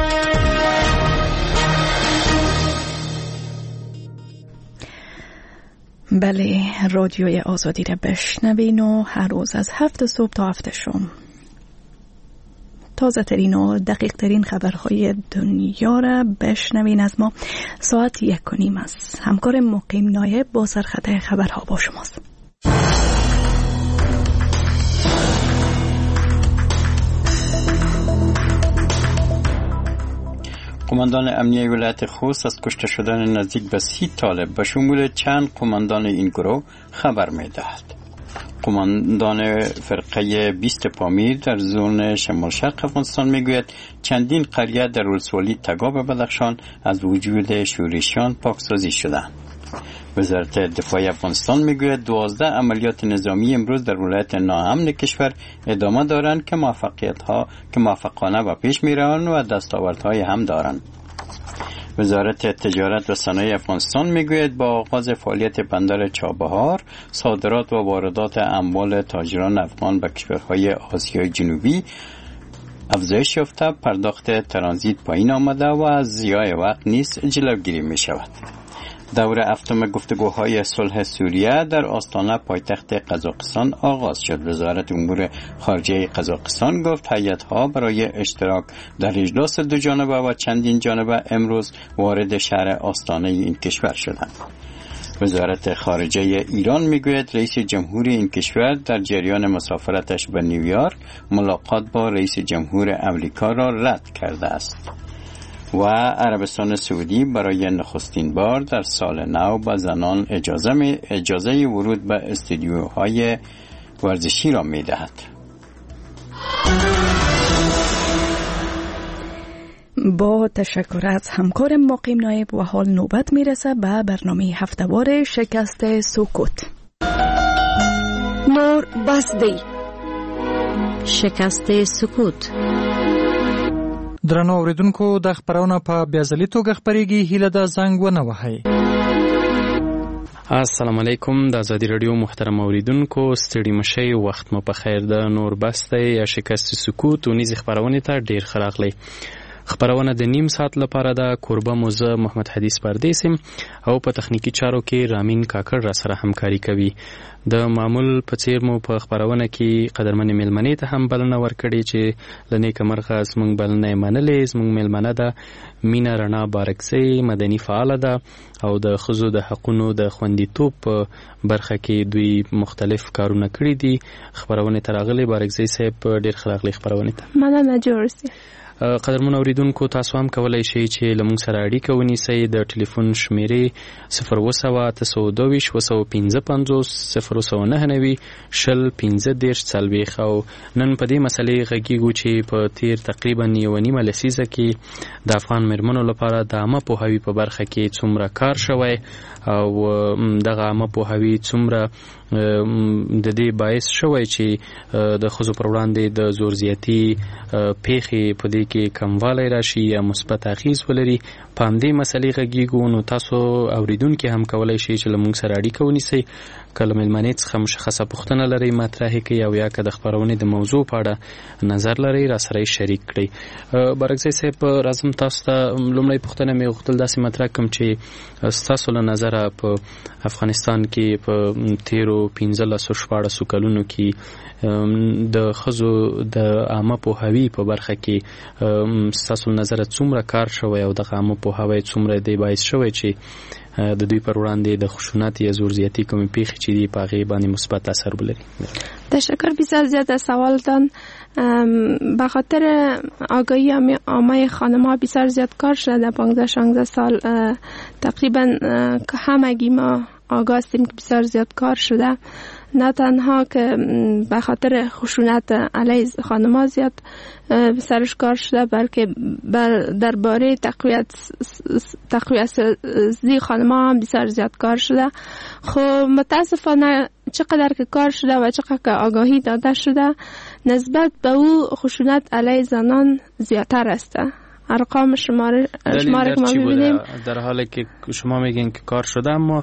بله، رادیوی آزادی را بشنوین و هر روز از هفت صبح تا هفت شام تازه ترین و دقیق ترین خبرهای دنیا را بشنوین از ما. ساعت یک و نیم است. همکار مقیم نایب با سرخط خبرها با شماست. قماندان امنیه ولایت خوست از کشته شدن نزدیک به سی طالب به شمول چند قماندان این گروه خبر می دهد. قماندان فرقه بیست پامیر در زون شمال شرق افغانستان می گوید چندین قریه در ولسوالی تگاب بدخشان از وجود شورشیان پاکسازی شدند. وزارت دفاع افغانستان میگوید دوازده عملیات نظامی امروز در ولایت ناامن کشور ادامه دارند که موفقیت ها که موفقانه به پیش میروند و دستاوردهای هم دارند. وزارت تجارت و صنایع افغانستان میگوید با آغاز فعالیت بندر چابهار صادرات و واردات اموال تاجران افغان به کشورهای آسیای جنوبی افزایش یافته، پرداخت ترانزیت پایین آمده و از ضیاع وقت نیز جلوگیری می شود. دور هفتم گفتگوهای صلح سوریه در آستانه پایتخت قزاقستان آغاز شد. وزارت امور خارجه قزاقستان گفت هیئت‌ها برای اشتراک در اجلاس دو جانبه و چندین جانبه امروز وارد شهر آستانه این کشور شدند. وزارت خارجه ایران میگوید رئیس جمهور این کشور در جریان مسافرتش به نیویورک ملاقات با رئیس جمهور امریکا را رد کرده است. و عربستان سعودی برای نخستین بار در سال نو به زنان اجازه, اجازه ورود به استودیوهای ورزشی را می دهد. با تشکر از همکار مقیم نایب و حال نوبت می رسه به برنامه هفته‌وار شکست سکوت. نور بسدی شکست سکوت. درنو اوریدونکو د خبرونه په بیازلي توګه خبرېږي، هیله ده زنګ ونه وهئ. السلام علیکم. د ازادي رادیو محترم اوریدونکو ستړي مشئ، وخت مو په خیر. د نور بسته یا شکست سکوت ونیزې خبرونې ته ډیر ښه راغلی. خبرونه د نیم ساعت لپاره ده. کوربه مو زه محمد حدیث پردیس یم او په تخنیکی چارو کې رامین کاکړ را سره همکاري کوي. د معمول په څیر مو په خبرونه کې قدرمنې میلمنې ته هم بلنه ورکړې چې له نیکه مرغه زموږ بلنه یې منلې. زموږ میلمنه ده مینا رڼا بارکزۍ، مدني فعاله ده او د ښځو د حقونو د خوندیتوب په برخه کې دوی مختلف کارونه کړي دي. خبرونه ته راغلي بارکزۍ صاحب، ډېر ښه راغلي خبرونه ته. مننه جوړسي. قدرمن اوریدونکو تاسو هم کولای شئ چې له موږ سره اړیکه ونیسئ. د ټلیفون شمیرې صفر اوه سوه اته سوه دوه ویشت اوه سوه پنځه پنځوس صفر اوه سوه نهه نوي شل پنځه دېرش څلوېښت. او نن په دې مسلې غږیږو چې په تیر تقریبا یوه نیمه لسیزه کې د افغان میرمنو لپاره د عامه پوهاوي په برخه کې څومره کار شوی او دغه عامه پوهاوي څومره د دې باعث شوی چې د ښځو پر وړاندې د زور زیاتي پیښې په دې کې کموالی راشي یا مثبت اغیز ولري. په همدې مسلې غږیږو. نو تاسو اوریدونکي هم کولای شئ چې له موږ سره اړیکه ونیسئ، که له میلمنې څخه مشخصه پوښتنه لرئ مطرح کړئ او یا که د خپرونې د موضوع په اړه نظر لرئ را سره شریک کړئ. بارکزۍ صاحب، راځم تاسو ته لومړی پوښتنه مې غوښتل داسې مطرح کړم چې ستاسو له نظره په افغانستان کې په تیرو پنځلسو شپاړسو کلونو کې د ښځو د عامه پوهاوي په برخه کې ستاسو نظر څومره کار شوی او دغه عامه پوهاوی څومره دی باعث شوی چې د دوی پر وړاندې د خشونت یا زور زیاتی کومې پیښې چې دي په هغې باندې مثبت اثر ولري؟ تشکر بسیار زیاد از سوالتان. به خاطر آگاهی عامه خانم‌ها بسیار زیاد کار شده در پانزده شانزده سال. تقریبا همگی ما آگاه هستیم که بسیار زیاد کار شده، نه تنها که به خاطر خشونت علیه خانم‌ها زیاد سرش کار شده، بلکه درباره تقویت تقویت زی خانم‌ها هم بسیار زیاد کار شده. خب متاسفانه چقدر که کار شده و چقدر که آگاهی داده شده نسبت به او خشونت علیه زنان زیادتر است. ارقام شماره شماره که ما می‌بینیم در حالی که شما میگین که کار شده اما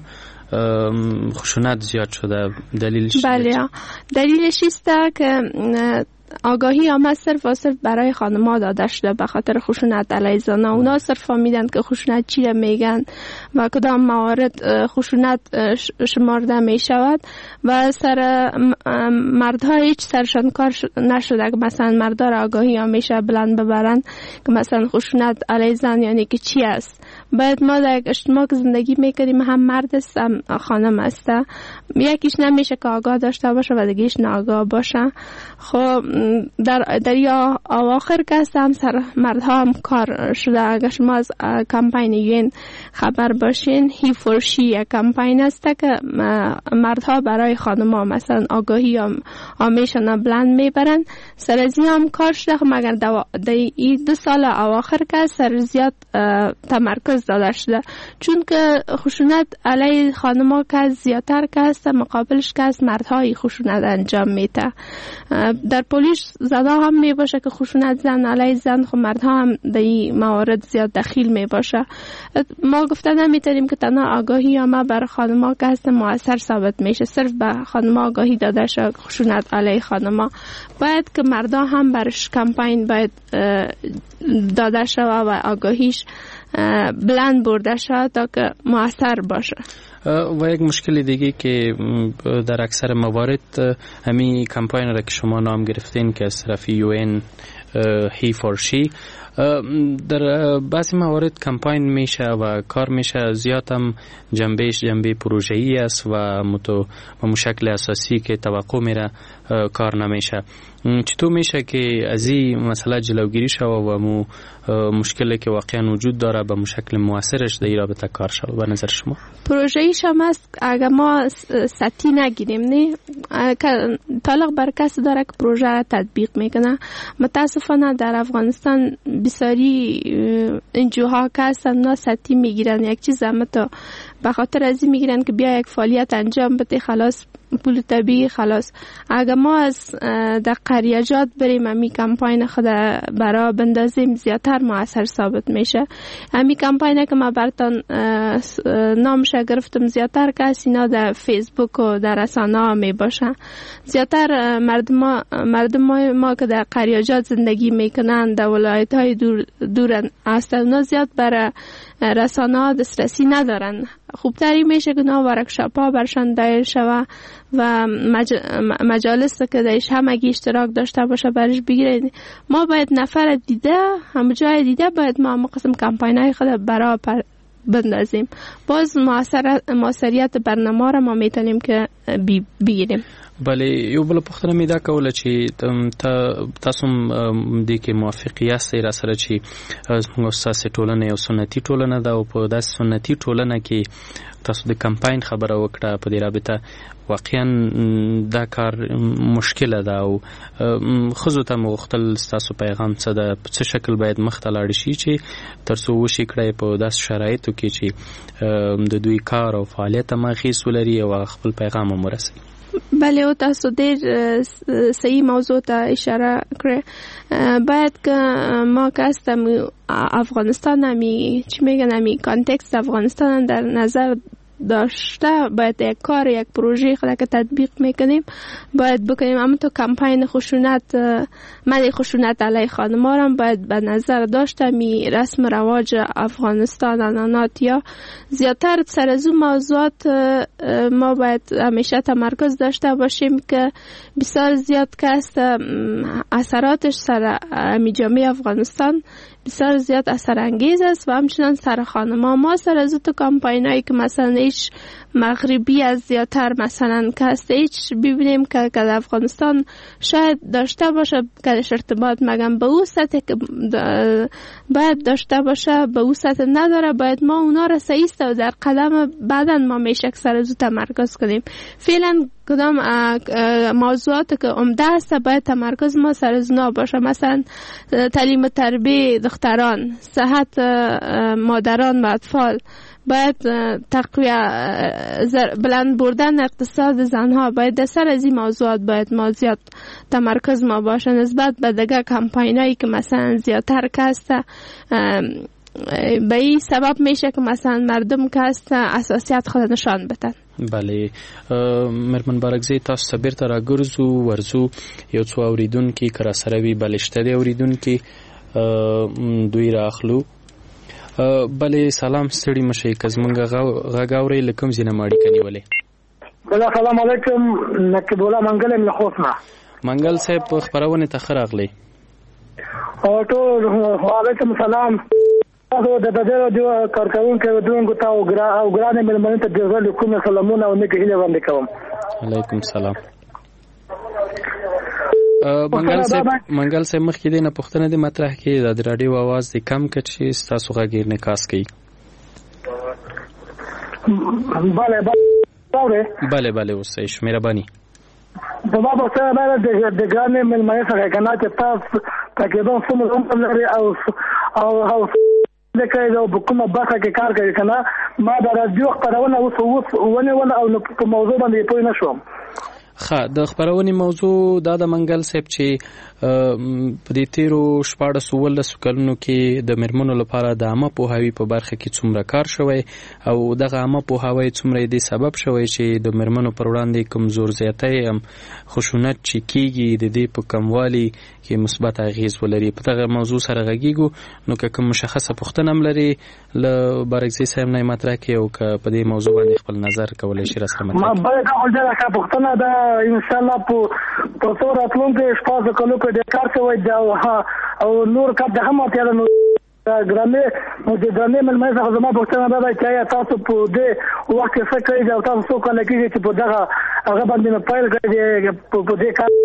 خشونت زیاد شده، دلیلش بله دلیلش است که آگاهی عامه صرف و صرف برای خانم‌ها داده شده به خاطر خشونت علیه زنان. اونا صرف فهمیدن که خشونت چی را میگن و کدام موارد خشونت شمارده می شود و سر مردها هیچ سرشان کار نشده که مثلا مردها را آگاهی همیشه بلند ببرن که مثلا خشونت علیه زن یعنی که چی است. باید ما در یک اجتماع که زندگی میکنیم هم مرد است هم خانم است، یکیش نمیشه که آگاه داشته باشه و دیگهش ناآگاه باشه. خب در در یا اواخر که هم سر مردها هم کار شده. اگر شما از کمپین یون خبر باشین، هی فور شی یک کمپین است که مردها برای خانم‌ها مثلا آگاهی هم آمیشان بلند میبرن. سر از این هم کار شده، مگر دو, دو سال اواخر که سر زیاد تمرکز داده شده، چون که خشونت علیه خانم‌ها که زیادتر که است مقابلش که است مردهای خشونت انجام میده. در پلیس زده هم می باشه که خشونت زن علیه زن، خب مردها هم در این موارد زیاد دخیل می باشه. ما گفته نمیتونیم که تنها آگاهی ما بر خانم‌ها که هست مؤثر ثابت میشه. صرف به خانم‌ها آگاهی داده شد خشونت علیه خانم‌ها، باید که مردها هم برش کمپین باید داده شد و آگاهیش بلند برده شد تا که مؤثر باشه. و یک مشکل دیگه که در اکثر موارد همین کمپاین را که شما نام گرفتین که از طرف یو ان هی فور شی در بعضی موارد کمپاین میشه و کار میشه، زیاد هم جنبهش جنبه پروژه‌ای است و متو و شکل اساسی که توقع میره کار نمیشه. چطور میشه که از این مسئله جلوگیری شود و مو مشکلی که واقعا وجود داره به مشکل موثرش در این رابطه کار شود به نظر شما؟ پروژه‌ایش هم است اگر ما سطحی نگیریم، نه تعلق بر کسی داره که پروژه را تطبیق میکنه. متاسفانه در افغانستان بسیاری انجوها که هستن نا سطحی میگیرن، یک چیز هم تو به خاطر از این میگیرن که بیا یک فعالیت انجام بده خلاص پول طبیعی خلاص. اگر ما از در قریجات بریم امی کمپاین خود برای بندازیم زیادتر مؤثر ثابت میشه. امی کمپاین که ما براتون نامش گرفتم زیادتر کسی اینا در فیسبوک و در رسانه ها می باشه. زیادتر مردم مردم ما که در قریجات زندگی میکنن در ولایت های دور دورن هستن، زیاد برای رسانه ها دسترسی ندارن. خوبتری میشه که نا ورکشاپ ها برشان دایر شود و مج... مجالس که دایش همگی اشتراک داشته باشه برش بگیرید. ما باید نفر دیده هم جای دیده باید ما هم قسم کمپاین های خود برای پر بندازیم. باز موثریت برنامه را ما میتونیم که بگیریم. بله، یو بل پختنه میده کوله چې تاسو دې کې موافقی یاستئ را سره چې موږ ساسي ټولنه یو سنتي ټولنه ده او په داسې سنتي ټولنه کې تاسو د کمپاین خبره وکړه په دې رابطه واقعا دا کار مشکله ده او خزو ته مختل تاسو پیغام څه ده په څه شکل باید مخته لاړ شي چې ترڅو وشي کړای په داس شرایطو کې چې د دوی کار او فعالیت ماخیس ولري او خپل پیغام ورسوي. بله، او تاسو ډیر صحیح موضوع ته اشاره کړې. باید که ما که هستم افغانستان همی چی میگن همی کانتکست افغانستان در نظر داشته باید یک کار یک پروژه خود که تطبیق میکنیم باید بکنیم. اما تو کمپین خشونت من خشونت علیه خانم‌ها را باید به نظر داشته می رسم رواج افغانستان انانات یا زیادتر سر از اون موضوعات ما باید همیشه تمرکز داشته باشیم که بسیار زیاد که است اثراتش سر امی جامعه افغانستان بسیار زیاد اثر انگیز است و همچنان سر خانم‌ها. ما سر از تو کمپاین هایی که مثلا هیچ مغربی از زیادتر مثلا که هست هیچ ببینیم که که افغانستان شاید داشته باشه کدش ارتباط مگم به او سطح که باید داشته باشه به او سطح نداره. باید ما اونا را سعیست و در قدم بعدا ما میشه سر از تمرکز کنیم. فعلا کدام موضوعات که عمده است باید تمرکز ما سر از اونا باشه، مثلا تعلیم و تربیه دختران، صحت مادران و اطفال، باید تقویه بلند بردن اقتصاد زنها. باید در سر از این موضوعات باید ما زیاد تمرکز ما باشه نسبت به دیگه کمپاین هایی که مثلا زیادتر کسته به این سبب میشه که مثلا مردم که هست اساسیت خود نشان بدن. بله مرمن بارکزی تاسو ته بیرته راګرځو ورځو یو څو اوریدونکي که راسره وي بلې شته دی اوریدونکي دوی راخلو. بله سلام ستړي مشئ که زمونږ غږ اورئ له کوم ځای نه مو اړیکه نیولې؟ بله سلام علیکم نقیب الله منګل یم له خوست نه. منګل صاحب خپرونې ته ښه راغلی. ټول وعلیکم السلام. تاسو د بدر د کارکونکو ودونکو ته او ګرانې مېلمنو ته د زړه کوم سلامونه او نیکه هیله وړاندې کوم. علیکم السلام. منګل صاحب منګل صاحب مخکې دې نه پوښتنه دې مطرح کړي د راډیو आवाज دې کم کړ چې تاسو غږ یې نکاس کړئ. بله بله بله بله اوسئ مهرباني. زما په سره باندې د ګرانې مېلمنې څخه کنه چې تاسو تقریبا څومره عمر لري او او او د کایو په کومه برخه کې کار کوي کنه ما د رادیو خبرونه اوس اوس ونیول او په موضوع باندې پوه نه شوم. ښه د خبرونې موضوع دا د منګل صاحب چې په دې تیرو شپاړس اوولسو کلونو کې د میرمنو لپاره د عامه پوهاوي په برخه کې څومره کار شوی او دغه عامه پوهاوی څومره دې سبب شوی چې د میرمنو پر وړاندې کوم زور زیاتی خشونت چې کیږي د دې په کموالي کې مثبت اغیز ولري. په دغه موضوع سره غږیږو نو که کوم مشخصه پوښتنه هم لري له بارکزي صاحب نه مطرح کړي او که په دې موضوع باندې خپل نظر کولی شي راسره مطرح کړي. ما باید دا پوښتنه ده ان شاء الله په په څو راتلونکو شپږ کلو کې د کار شوی دی او نور کار د هم اتیا نو ګرامې نو د ګرامې ملمه څخه زما پوښتنه ده چې تاسو په دې وخت کې څه کوي او تاسو څه کولی کېږي چې په دغه هغه باندې پیل کړئ په دې کار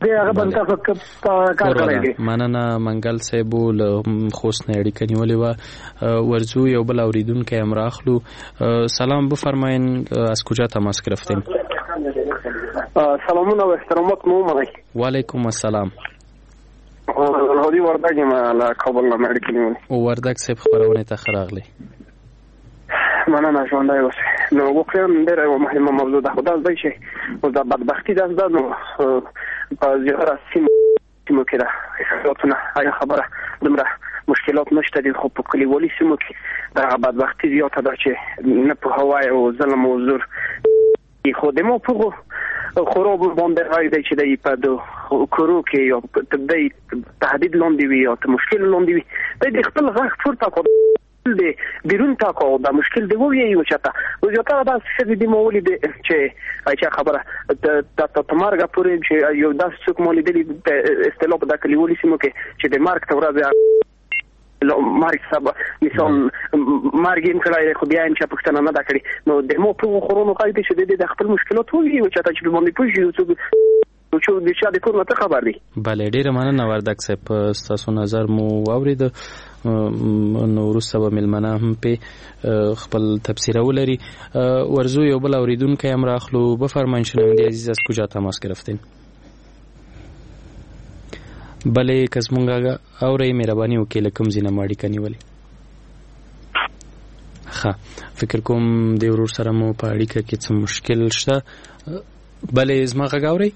مننه منګل صاحب له خوست نه اړیکه نیولې وه. ورځو یو بل اوریدونکی هم راخلو. سلام بفرمایین از کجا تماس گرفتیم؟ سلامونه و احترامات مو ومنئ. وعلیکم السلام. هادي وردګ یم له کابل نه اړیکه نیولې. وردګ صاحب خبرونې ته ښه راغلی. مننه ژوندی اوسئ. نو واقعا ډېره یوه مهمه موضوع ده خو دا زده چې اوس د بدبختي داسې ده نو په زیاتره سیمو کې ده احساساتونه هغه خبره دومره مشکلات نشته دي خو په کلیوالي سیمو کې دغه بدبختي زیاته ده چې نه پوهاوی او ظلم او زور خو د ما په خراب باندې غږ دی چې دی په د کورو کې یا د تهدید لاندې وي یا د مشکل لاندې وي دی د خپل غږ پورته کړو د بیرون تاکو د مشکل دی وی یو چاته او زیاتره دا څه دي مولید چې اچھا خبره د تمارګه پورې چې یو داس څوک مولید د استلاب د کلیوالي سیمو کې چې د مارک تورازه لو مارک سبا مثال مارګین کړای خو بیا چې پښتنه نه دا کړی نو د مو په خورونو قاعده چې د خپل مشکلات وی یو چاته چې باندې پوجي نو چې د چا د کور نه خبر دی. بله ډیره مننه وردګ صاحب ستاسو نظر مو واورید. نو وروسته به مېلمانه هم پې خپل تبصره ولري. ورزو یو بل اوریدونکی هم راخلو. بفرمایین شنونده عزیز از کجا تماس گرفتین؟ بله که زمونږ اورئ مهرباني وکړئ له کوم ځای نه مو اړیکه نیولې. ښه فکر کوم د ورور سره مو په اړیکه کې څه مشکل شته. بله زما غږ اورئ؟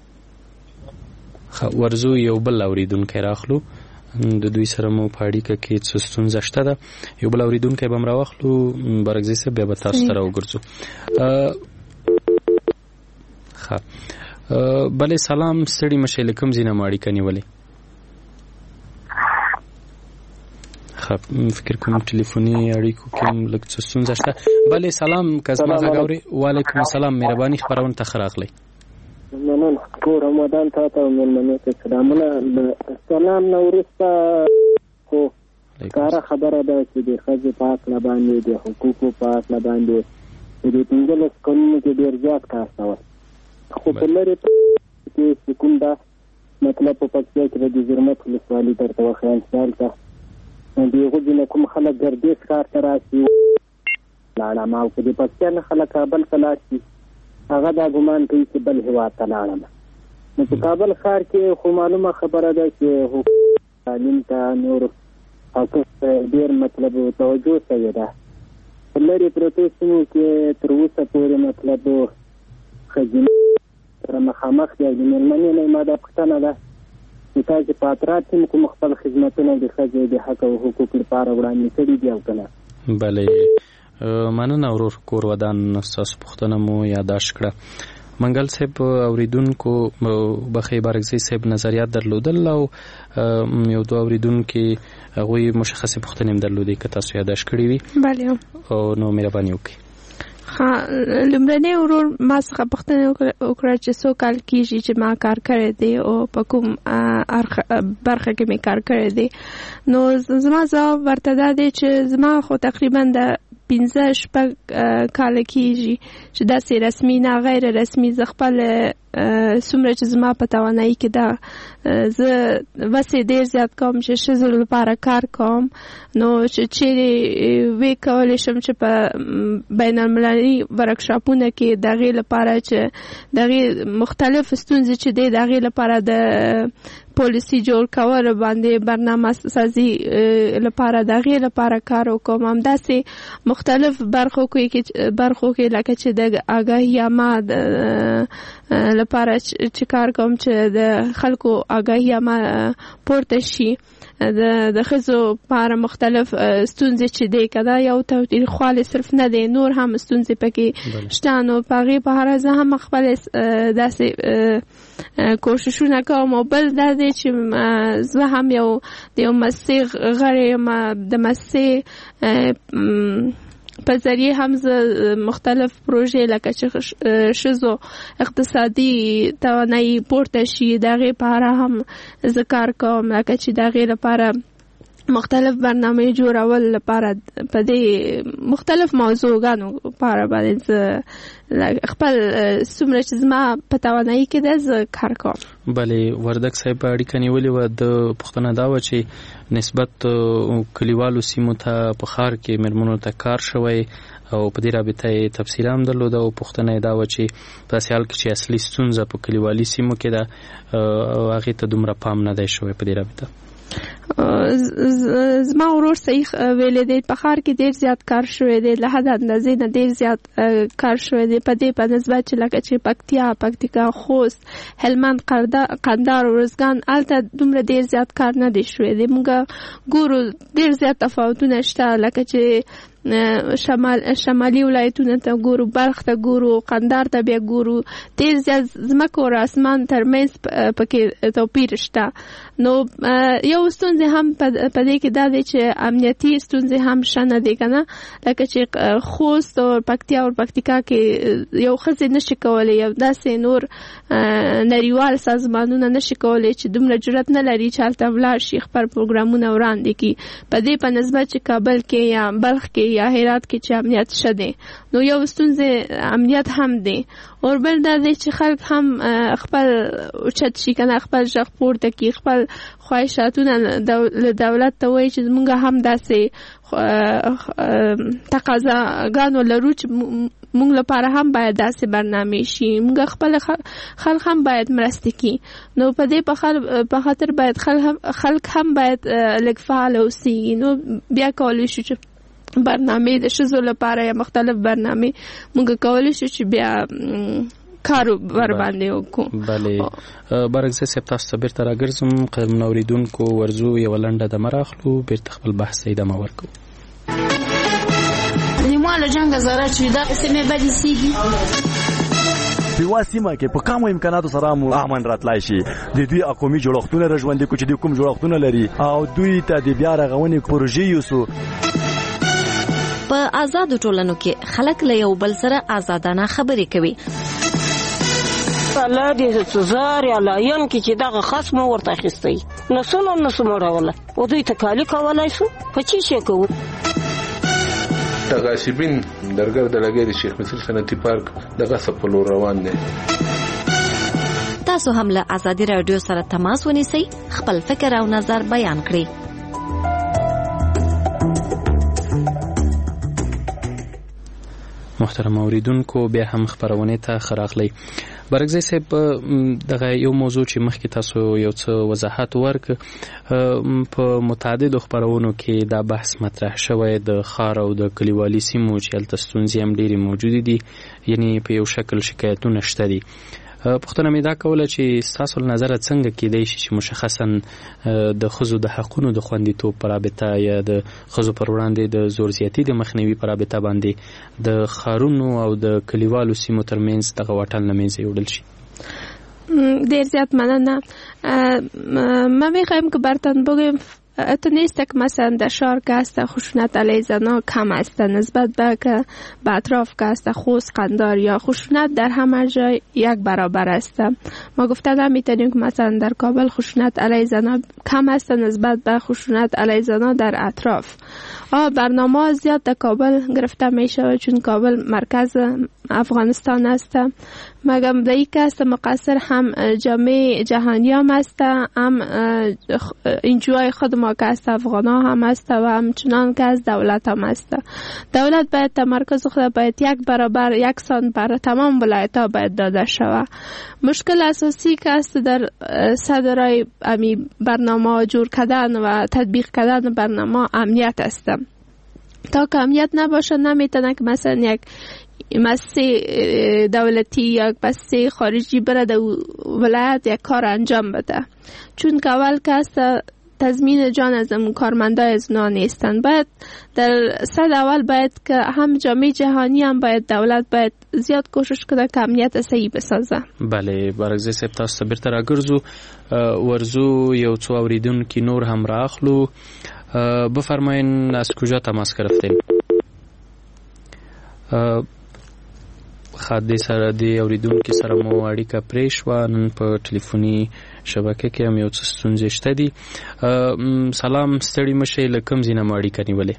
ورزو یو بل اوریدونکی راخلو. د دوی سره مو په اړیکه کې څه ستونزه شته ده. یو بل اوریدونکی به هم راواخلو. بارکزي صاحب بیا به تاسو ته راوګرځو. ښه بله سلام ستړي مشئ له کوم ځای نه مو اړیکه نیولې؟ ښه فکر کوم ټلیفوني اړیکو کې هم لږ څه ستونزه شته. بله سلام که زما غږ اورئ؟ وعلیکم السلام مهرباني خپرونې ته ښه راغلی. مننه کو رمضان ته ته مېلمنو ته سلامونه. د سلام نه وروسته خو کاره خبره ده چې د ښځې په هکله باندې د حقوقو په هکله باندې د دې پنځلس کلونو کې ډېر زیات کار شوی خو په لرې کې چې کوم ده مطلب په پکتیا کې د زرمت ولسوالي درته وښیم مثال ته د هغو ځینې کوم خلک ګردیز ښار ته راشي لاړم او که د پکتیا نه خلک کابل ته لاړ شي هغه دا ګمان کوي چې بل هېواد ته لاړم. نو په کابل ښار کې خو معلومه خبره ده چې حقوق تعلیم ته نور حقوق ډېر مطلب توجه شوې ده. په لرې پرتو سیمو کې تر اوسه پورې مطلب ښځینه سره مخامخ دي. د مېرمنې نه ما دا پوښتنه ده چې تاسې په اطراف کې کوم خپل خدمتونه د ښځې د حق او حقوق لپاره وړاندې کړي دي او که نه؟ بله مننه ورور کور ودان ستاسو پوښتنه مو یاداشت کړه. منګل صاحب اوریدونکو بخی بارګزی صاحب نظریات درلودل او یو دوه اوریدونکو هغوی مشخصه پوښتنې درلودې که تاسو یاداشت کړې وي. بله او نو مهرباني وکړئ. ها لمړنی ورور ما څخه پوښتنه وکړه چې څو کال کېږي چې ما کار کړی دی او په کوم برخه کې مې کار کړی دی. نو زما ځواب ورته دا دی چې زما خو تقریبا د پنځه شپږ کاله کېږي چې داسې رسمي نه غیر رسمي زه خپل څومره چې زما په توانایي کې ده زه وسې ډېر زیات کوم چې ښځو لپاره کار کوم. نو چې چیرې وی کولی شم چې په بین المللي ورکشاپونه کې د هغې لپاره چې د هغې مختلف ستونزې چې دی د هغې لپاره د پالیسي جوړ کول باندې برنامه سازي لپاره د هغې لپاره کار وکوم. همداسې مختلف برخو کې برخو کې لکه چې د آګاهي عامه لپاره چې کار کوم چې د خلکو آګاهي عامه پورته شي د د ښځو لپاره مختلف ستونزې چې دی که دا یو تاوتریخوالی صرف نه دی نور هم ستونزې پکې شته. نو په هغې په هره زه هم خپل داسې کوششونه کوم. او بل دا دی چې زه هم یو د یو مسې غړی یم د مسې په ذریعه هم زه مختلف پروژې لکه چې ښځو اقتصادي توانایي پورته شي د هغې په اړه هم زه کار کوم لکه چې د هغې لپاره مختلف برنامه جوړول لپاره په دې مختلف موضوعګانو لپاره باندې زه خپل څومره چې زما په توانایي کې ده زه کار کوم. بلې وردګ صاحب اړیکه نیولې وه. د پوښتنه دا وه چې نسبت کلیوالو سیمو ته په ښار کې مېرمنو ته کار شوی او په دې رابطه یې تفصیل هم درلوده او پوښتنه یې دا وه چې په داسې حال کې چې اصلي ستونزه په کلیوالي سیمو کې ده هغې ته دومره پام نه دی شوی په دې رابطه. زما ورور صحیح ویلې دی په ښار کې ډېر زیات کار شوی دی له حد اندازې نه ډېر زیات کار شوی دی په دې په نسبت چې لکه چې پکتیا پکتیکا خوست هلمند قندهار ارزګان هلته دومره ډېر زیات کار نه دی شوی دی. موږ ګورو ډېر زیات تفاوتونه شته لکه چې شمال شمالي ولایتونو ته ګورو بلخ ته ګورو قندهار ته بیا ګورو ډېر زیات ځمکه او اسمان ترمنځ پکې توپیر شته. نو یو ستونزې هم په دې کې دا دی چې امنیتي ستونزې هم شته نه دی که نه لکه چې خوست او پکتیا او پکتیکا کې یو ښځې نشي کولی یو داسې نور نړیوال سازمانونه نشي کولی چې دومره جرأت نه لري چې هلته ولاړ شي خپل پروګرامونه وړاندې کړي په دې په نسبت چې کابل کې یا بلخ کې یا هرات کې چې امنیت شه دی. نو یو ستونزې امنیت هم دی او بل دا دی چې خلک هم خپل اوچت شي که نه خپل غږ پورته کړي خپل خواهشاتونه له دولت ته وایي چې موږ هم داسې تقاضاګانو لرو چې موږ لپاره هم باید داسې برنامې شي موږ خپل خلک هم باید مرسته کړي. نو په دې په خاطر باید خلک هم باید لږ فعال اوسېږي. نو بیا کولی شو چې برنامه د ښځو لپاره یا مختلف برنامه موږ کولی شو چې بیا کارو ور باندې وکړو. بله برګزی صاحب تاسو ته بیرته راګرځم قدرمنو اوریدونکو ورځو یوه لنډه دمه راخلو بیرته خپل بحث ته ادامه ورکړو. نیمه له جنګه زاره چې دا سیمې بدې سیږي په واسمه کې په کومو امکاناتو سره مو امن راتلای شي د دوی اقومي جوړښتونه رژوندې کو چې د کوم جوړښتونه لري او دوی ته د بیا رغونې پروژې یوسو. په آزادو ټولنو کې خلک له یو بل سره آزادانه خبرې کوي. الله دې سزار یا لاین کې چې دغه خصم ورته اخیستی نسونه نسو مړوله او دوی ته کالی کولای شو په چی شي کوو. تغاسبین درګر د لګې د شیخ مصر صنعتي پارک دغه سپلو روان دي. تاسو هم له آزادي رادیو سره تماس ونیسئ خپل فکر او نظر بیان کړئ. محترم اوریدونکو بیا هم خبرونه ته خراغلی. برګزی صاحب دغه یو موضوع چې مخکې تاسو یو څه وضاحت ورک په متعدد خبرونو کې دا بحث مطرح شوی د ښار او د کلیوالي سیمو چې هلته ستونزې هم ډېرې موجودې دي یعنی په یو شکل شکایتونه شته دي. پوښتنه مې دا کوله چې ستاسو له نظره څنګه کېدای شي چې مشخصا د ښځو د حقونو د خوندیتوب په رابطه یا د ښځو پر وړاندې د زور زیاتي د مخنیوي په رابطه باندې د ښارونو او د کلیوالو سیمو ترمنځ دغه واټن له منځه یوړل شي؟ دیر زیاد مننه. من میخوایم که براتون بگیم تو نیست که مثلا در شهر که است خشونت علیه زنها کم است نسبت به که به اطراف که است خوز قندار یا خشونت در همه جای یک برابر است. ما گفته نمیتونیم که مثلا در کابل خشونت علیه زنها کم است نسبت به خشونت علیه زنها در اطراف. آه برنامه زیاد در کابل گرفته میشه چون کابل مرکز افغانستان است. مگم در یک است مقصر هم جامعه جهانی هم است، هم اینجوهای خود ما که است افغان ها هم است و همچنان که از دولت هم است. دولت باید تمرکز خود باید یک برابر یکسان بر تمام ولایت ها باید داده شود. مشکل اساسی که است در صدرای امی برنامه جور کردن و تطبیق کردن برنامه امنیت است. تا که امنیت نباشه نمیتونه که مثلا یک مسئله دولتی یا مسئله خارجی بره در ولایت یک کار انجام بده، چون که اول که است تضمین جان از اون کارمندای از اونا نیستن. باید در صد اول باید که هم جامعه جهانی هم باید دولت باید زیاد کوشش کنه که امنیت صحیح بسازه. بله بارگزی صاحب تاسو بیرته راګرځو ورزو یو څو اوریدونکي نور هم راخلو. بفرمایین از کجا تماس گرفتین؟ خاطی سره دی اوریدونکو سره مو اړیکه پرې شوه، نن په ټلیفوني شبکه کې هم یو څه ستونزې شته دي. سلام، ستړي مشئ، له کوم ځای نه مو اړیکه نیولې؟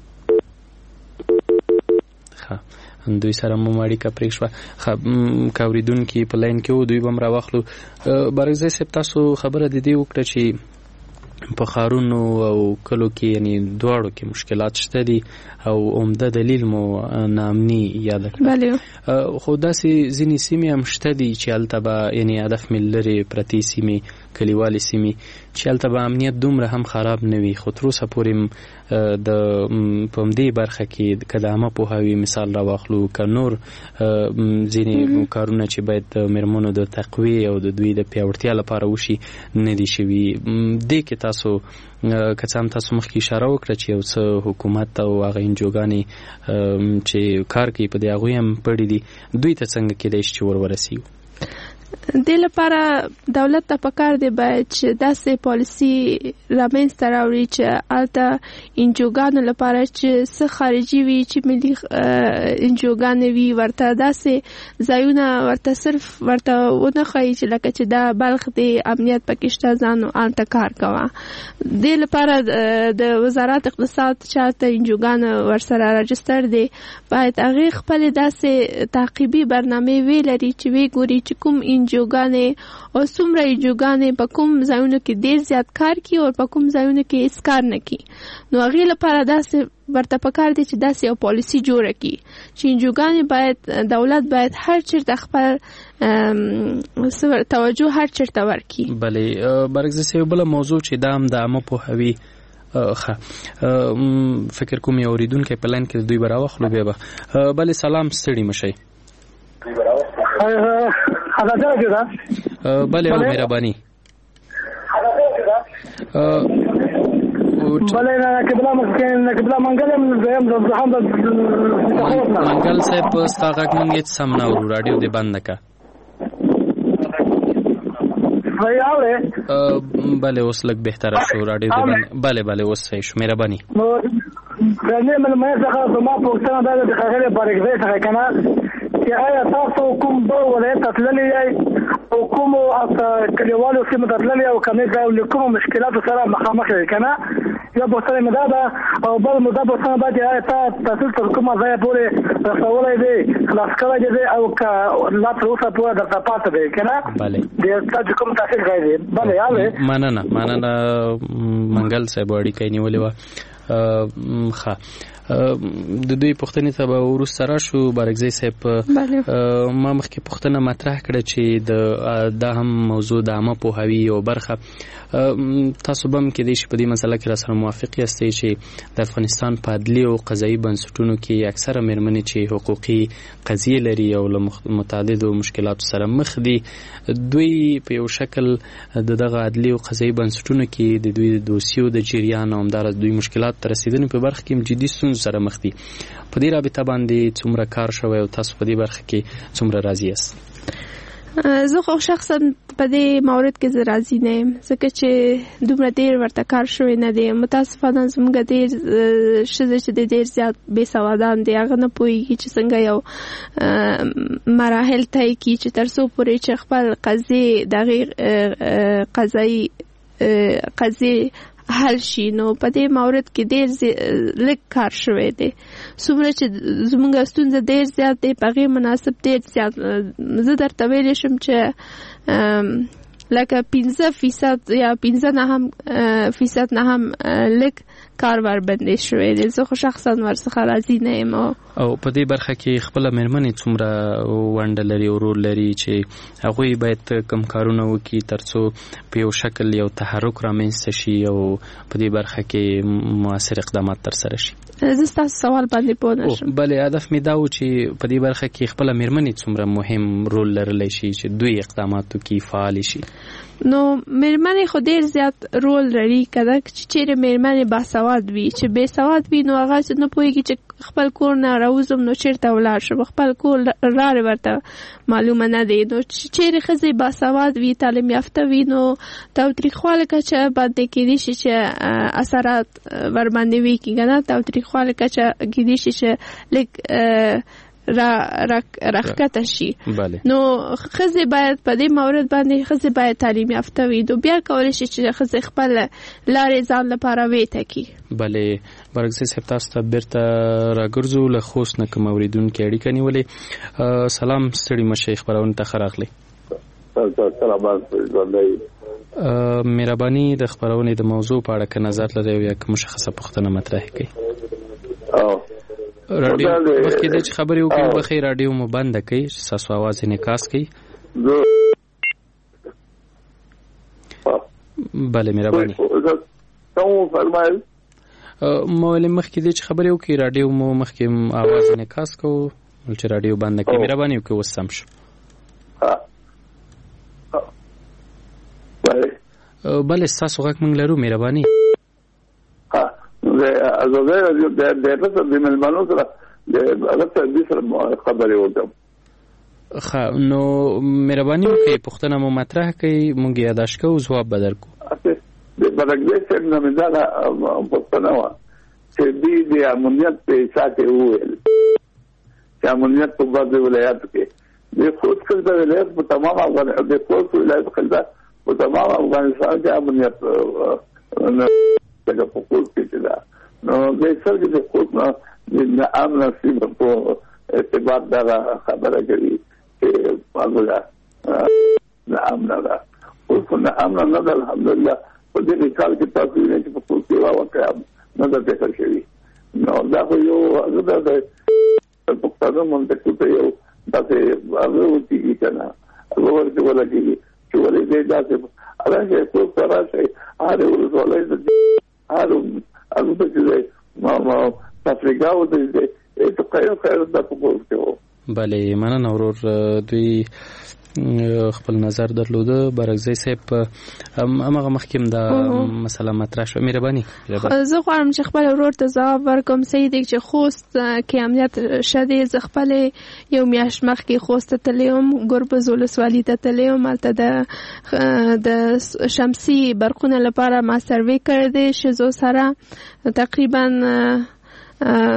ښه، دوی سره مو اړیکه پرې شوه. ښه، که اوریدونکي په لاین کې وو دوی به هم راواخلو. بارګزی صاحب تاسو خبره د دې وکړه چې په ښارونو او کلو کې یعنی دواړو کې مشکلات شته دي او عمده دلیل مو ناامني یاد کړه. بله، خو داسې ځینې سیمې هم شته دي چې هلته به یعنی هدف مې لرې پرتې سیمې کلیوالې سیمې چې هلته به امنیت دومره هم خراب نه وي، خو تر اوسه پورې د په همدې برخه کې که د عامه پوهاوي مثال راواخلو، که نور ځینې کارونه چې باید د مېرمنو د تقویې او د دوی د پیاوړتیا لپاره وشي نه دي شوي. دې کې تاسو که څه هم تاسو مخکې اشاره وکړه چې یو څه حکومت او هغه انجوګانې چې کار کوي په دې هغوی هم پړي دي، دوی ته څنګه کېدای شي چې ور ورسیږو؟ دې لپاره دولت ته پکار دی باید چې داسې پالیسي رامنځته راوړي چې هلته انجوګانو لپاره چې څه خارجي وي چې ملي انجوګانې وي ورته داسې ځایونه ورته صرف ورته ونه ښایي چې لکه چې دا بلخ دی امنیت پکې شته ځان هلته کار کوه. دې لپاره د وزارت اقتصاد چې هلته انجوګانو ورسره راجستر دی باید هغې خپلې داسې تعقیبي برنامې ویلري چې وی ګوري چې کوم انجوګانې او څومره انجوګانې په کوم ځایونو کې ډېر زیات کار کوي او په کوم ځایونو کې هېڅ کار نه کوي. نو هغې لپاره داسې ورته پکار دی چې داسې یو پالیسي جوړه کړي چې انجوګانې باید دولت باید هر چېرته خپل توجه هر چېرته ورکړي. بلې بارګزی صاحب، بله موضوع چې دا هم د عامه پوهاوي ښه فکر کوم یو اورېدونکی په لاین کې دوی به راواخلو بیا به. بلې سلام، ستړي مشئ. بله او مهرباني. بله قبله مسکین قبله منګل زم زم منګل صاحب ستا غږ مونږ هېڅ سم نه اورو، راډیو دې بند کړه. بله اوس لږ بهتره شو، راډیو دې بند. بله بله اوس صحیح شو، مهرباني. غنی من ما څخه زما پوښتنه دا د خغلې بارګزی څخه کنه چې آیا تاسو کوم به ولایت تللی یای او کوم کلیوالو سیمو ته تللی او کومې ځای له کوم مشکلاتو سره مخامخ یې کنه؟ یا پوښتنه مې دا ده او بل مو دا پوښتنه ده چې آیا تاسو تر کومه ځایه پورې رسولی دی خلاص کړی دی او که لا تر اوسه پورې درته پاتې دی کنه؟ بله، د تاسو کوم تاثیر ځای دی؟ بله یاوې مننه مننه منګل صاحب اړیکه یې نیولې وه. ښه د دوی پوښتنې ته به وروسته راشو. بارکزی صاحب ما مخکې پوښتنه مطرح کړه چې د دا هم موضوع د عامه پوهاوي یو برخه. تاسو به هم کېدای شي په دې مسله کې راسره موافق یاستئ چې د افغانستان په عدلي او قضایي بنسټونو کې اکثره مېرمنې چې حقوقي قضیې لري او له متعددو مشکلاتو سره مخ دي، دوی په یو شکل د دغه عدلي او قضایي بنسټونو کې د دوی د دوسیو د جریان او همدارس دوی مشکلات ته رسیدنې په برخه کې جدي ستونزو سره مخ دي. په دې رابطه باندې څومره کار شوی او تاسو په دې برخه کې څومره راضي یاست؟ زه خو شخصا په دې مورد کې زه راضي نه یم، ځکه چې دومره ډېر ورته کار شوی نه دی. متاسفانه زموږ ډېر ښځې چې ډېر زیات بې سوادان دي، هغه نه پوهېږي چې څنګه یو مراحل طی کړي چې تر څو پورې چې خپل قضیې د هغې قضایي قضیې حل شي. نو په دې مورد کې ډېر لږ کار شوی دی. څومره چې زموږ ستونزه ډېر زیات دی، په هغې مناسب ډېر زیات زه درته ویلی شم چې لکه پنځه فیصد یا پنځه نه هم فیصد نه هم لږ کار ورباندې شوی دی. زه خو شخصا ورڅخه راضي نه یم. او په دې برخه کې خپله مېرمنې څومره ونډه لري او رول لري چې هغوی باید کم کارونه وکړي تر څو په یو شکل یو تحرک رامنځته شي او په دې برخه کې مؤثر اقدامات ترسره شي؟ زه ستاسو سوال باندې پوه نه شم. بلې هدف مې دا و چې په دې برخه کې خپله مېرمنې څومره مهم رول لرلی شي چې دوی اقداماتو کې فعالې شي. نو مېرمنې خو ډېر زیات رول لري. کله چې چیرې مېرمنې باسواد وي، چې بې سواد وي، نو هغه نه پوهېږي چې خپل کور نه راوځم نو چیرته ولاړ شم، خپل کور لارې ورته معلومه نه دی. نو چیرې ښځې باسواد وي، تعلیم یافته وي، نو تاوتریخواله کچه باندې کېدای شي چې اثرات ورباندې وي که نه، تاوتریخواله کچه کېدای شي چې لږ را راښکته شي. نو ښځې باید په دې مورد باندې ښځې باید تعلیم یافته وي، نو بیا کولی شي چې ښځې خپل لارې ځان لپاره ویته کړي. بلې بارکزی صاحب تاسو ته بیرته راګرځو. له خوست نه کوم اورېدونکي اړیکه نیولې. سلام، ستړي مه شئ، خپرونې ته ښه راغلئ. مهرباني د خپرونې د موضوع په اړه که نظر لرئ او یا که مشخصه پوښتنه مطرح کړئ. رادیو مخکې دی چې خبرې وکړو بخیر رادیو مو بنده کړئ چې ستاسو اواز انعکاس کړي. بله مهرباني. ما ویلې مخکې دی چې خبرې وکړي رادیو مو مخکې اواز انعکاس کوو چې رادیو بنده کړئ. مهرباني وکړئ اوس سم شو. بله ستاسو غږ موږ لرو. مهرباني. زه ازاده د د د ملمنو سره د هغه سره خبرې وکړم. ښه، نو مهرباني وکړئ پوښتنه مو مطرح کړئ، موږ یې یاداشت کوو، ځواب به درکړو. د بارکزی صاحب نه مې دغه پوښتنه وه چې دوی د امنیت په حصه کې وویل چې امنیت په بعضې ولایاتو کې د خوست قلعه ولایت په تمام افغانستان د خوست ولایت قلعه په تمام افغانستان کې امنیت لکه په خوست کې چې ده. نو بهتر کې د خوست نه د امن نصیب په اعتبار دغه خبره کوي چې هغه د امن ده. اوس نه امن نه ده الحمدلله. په دې کال کې تاسو یې چې په خوست کې واقعا نه ده ذکر شوي. نو دا خو یو هغه ده د پښتانه منطقو ته یو داسې هغه وکړي که نه هغه ورته ولګېږي چې ولې دی داسې هغه چې خوست ته راشئ هرې ولسوالۍ ته هر هغه ته چې دی تفریقا ودرې دی ته خیر خیر دا په خوست کې و. بلې مننه ورور. دوی خپل نظر درلوده. بارکزی صاحب همغه مخکې دا مسله مطرح شوه. مهرباني. زه غواړم چې خپل ورور ته ځواب ورکړم. صحیح دی چې خوست کې امنیت ښه دی. زه خپل یو میاشت مخکې خوست ته تللی وم، ګربز ولسوالي ته تللی وم. هلته د شمسي برقونو لپاره ما سروې کړی دی ښځو سره. تقریبا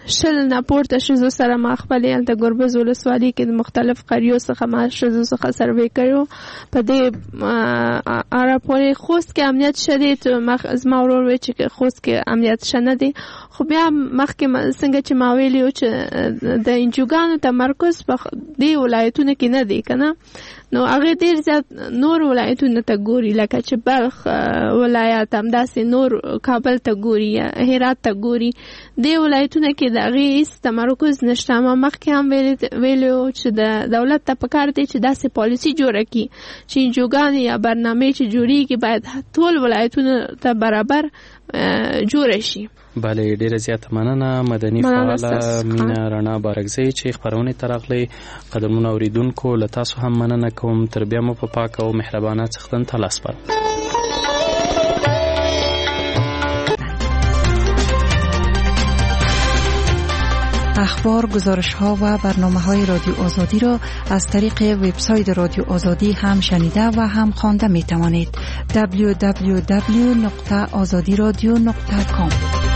شل نه پورته ښځو سره ما خپلې هلته ګربز ولسوالۍ کې د مختلف قریو څخه ما ښځو څخه سروې کړی و. په دې راپورې خوست کې امنیت ښه دی. زما ورور وایي چې خوست کې امنیت ښه نه دی، خو بیا مخکې څنګه چې ما ویلي و چې د انجوګانو تمرکز په دې ولایتونو کې نه دی که نه، نو هغې ډېر زیات نور ولایتونو ته ګوري، لکه چې بلخ ولایت، همداسې نور کابل ته ګوري، هرات ته ګوري. دې ولایتونو کې د هغې هېڅ تمرکز نشته. ما مخکې هم ویلي و چې د دولت ته پکار دی چې داسې پالیسي جوړه کړي چې انجوګانې یا برنامې چې جوړېږي باید ټول ولایتونو ته برابر جوړه شي. بله، ډیره زیاته مننه مدني فعاله مینا رڼا بارکزی چې خبرونه ترغلي. قدرمنو اوریدونکو له تاسو هم مننه کوم. تر بیا مو په پاک او مهربانه څښتن تلاس پر اخبار، گزارش ها و برنامه های رادیو آزادی را از طریق وبسایت رادیو آزادی هم شنیده و هم خوانده می توانید. دبلیو دبلیو دبلیو دات آزادی رادیو دات کام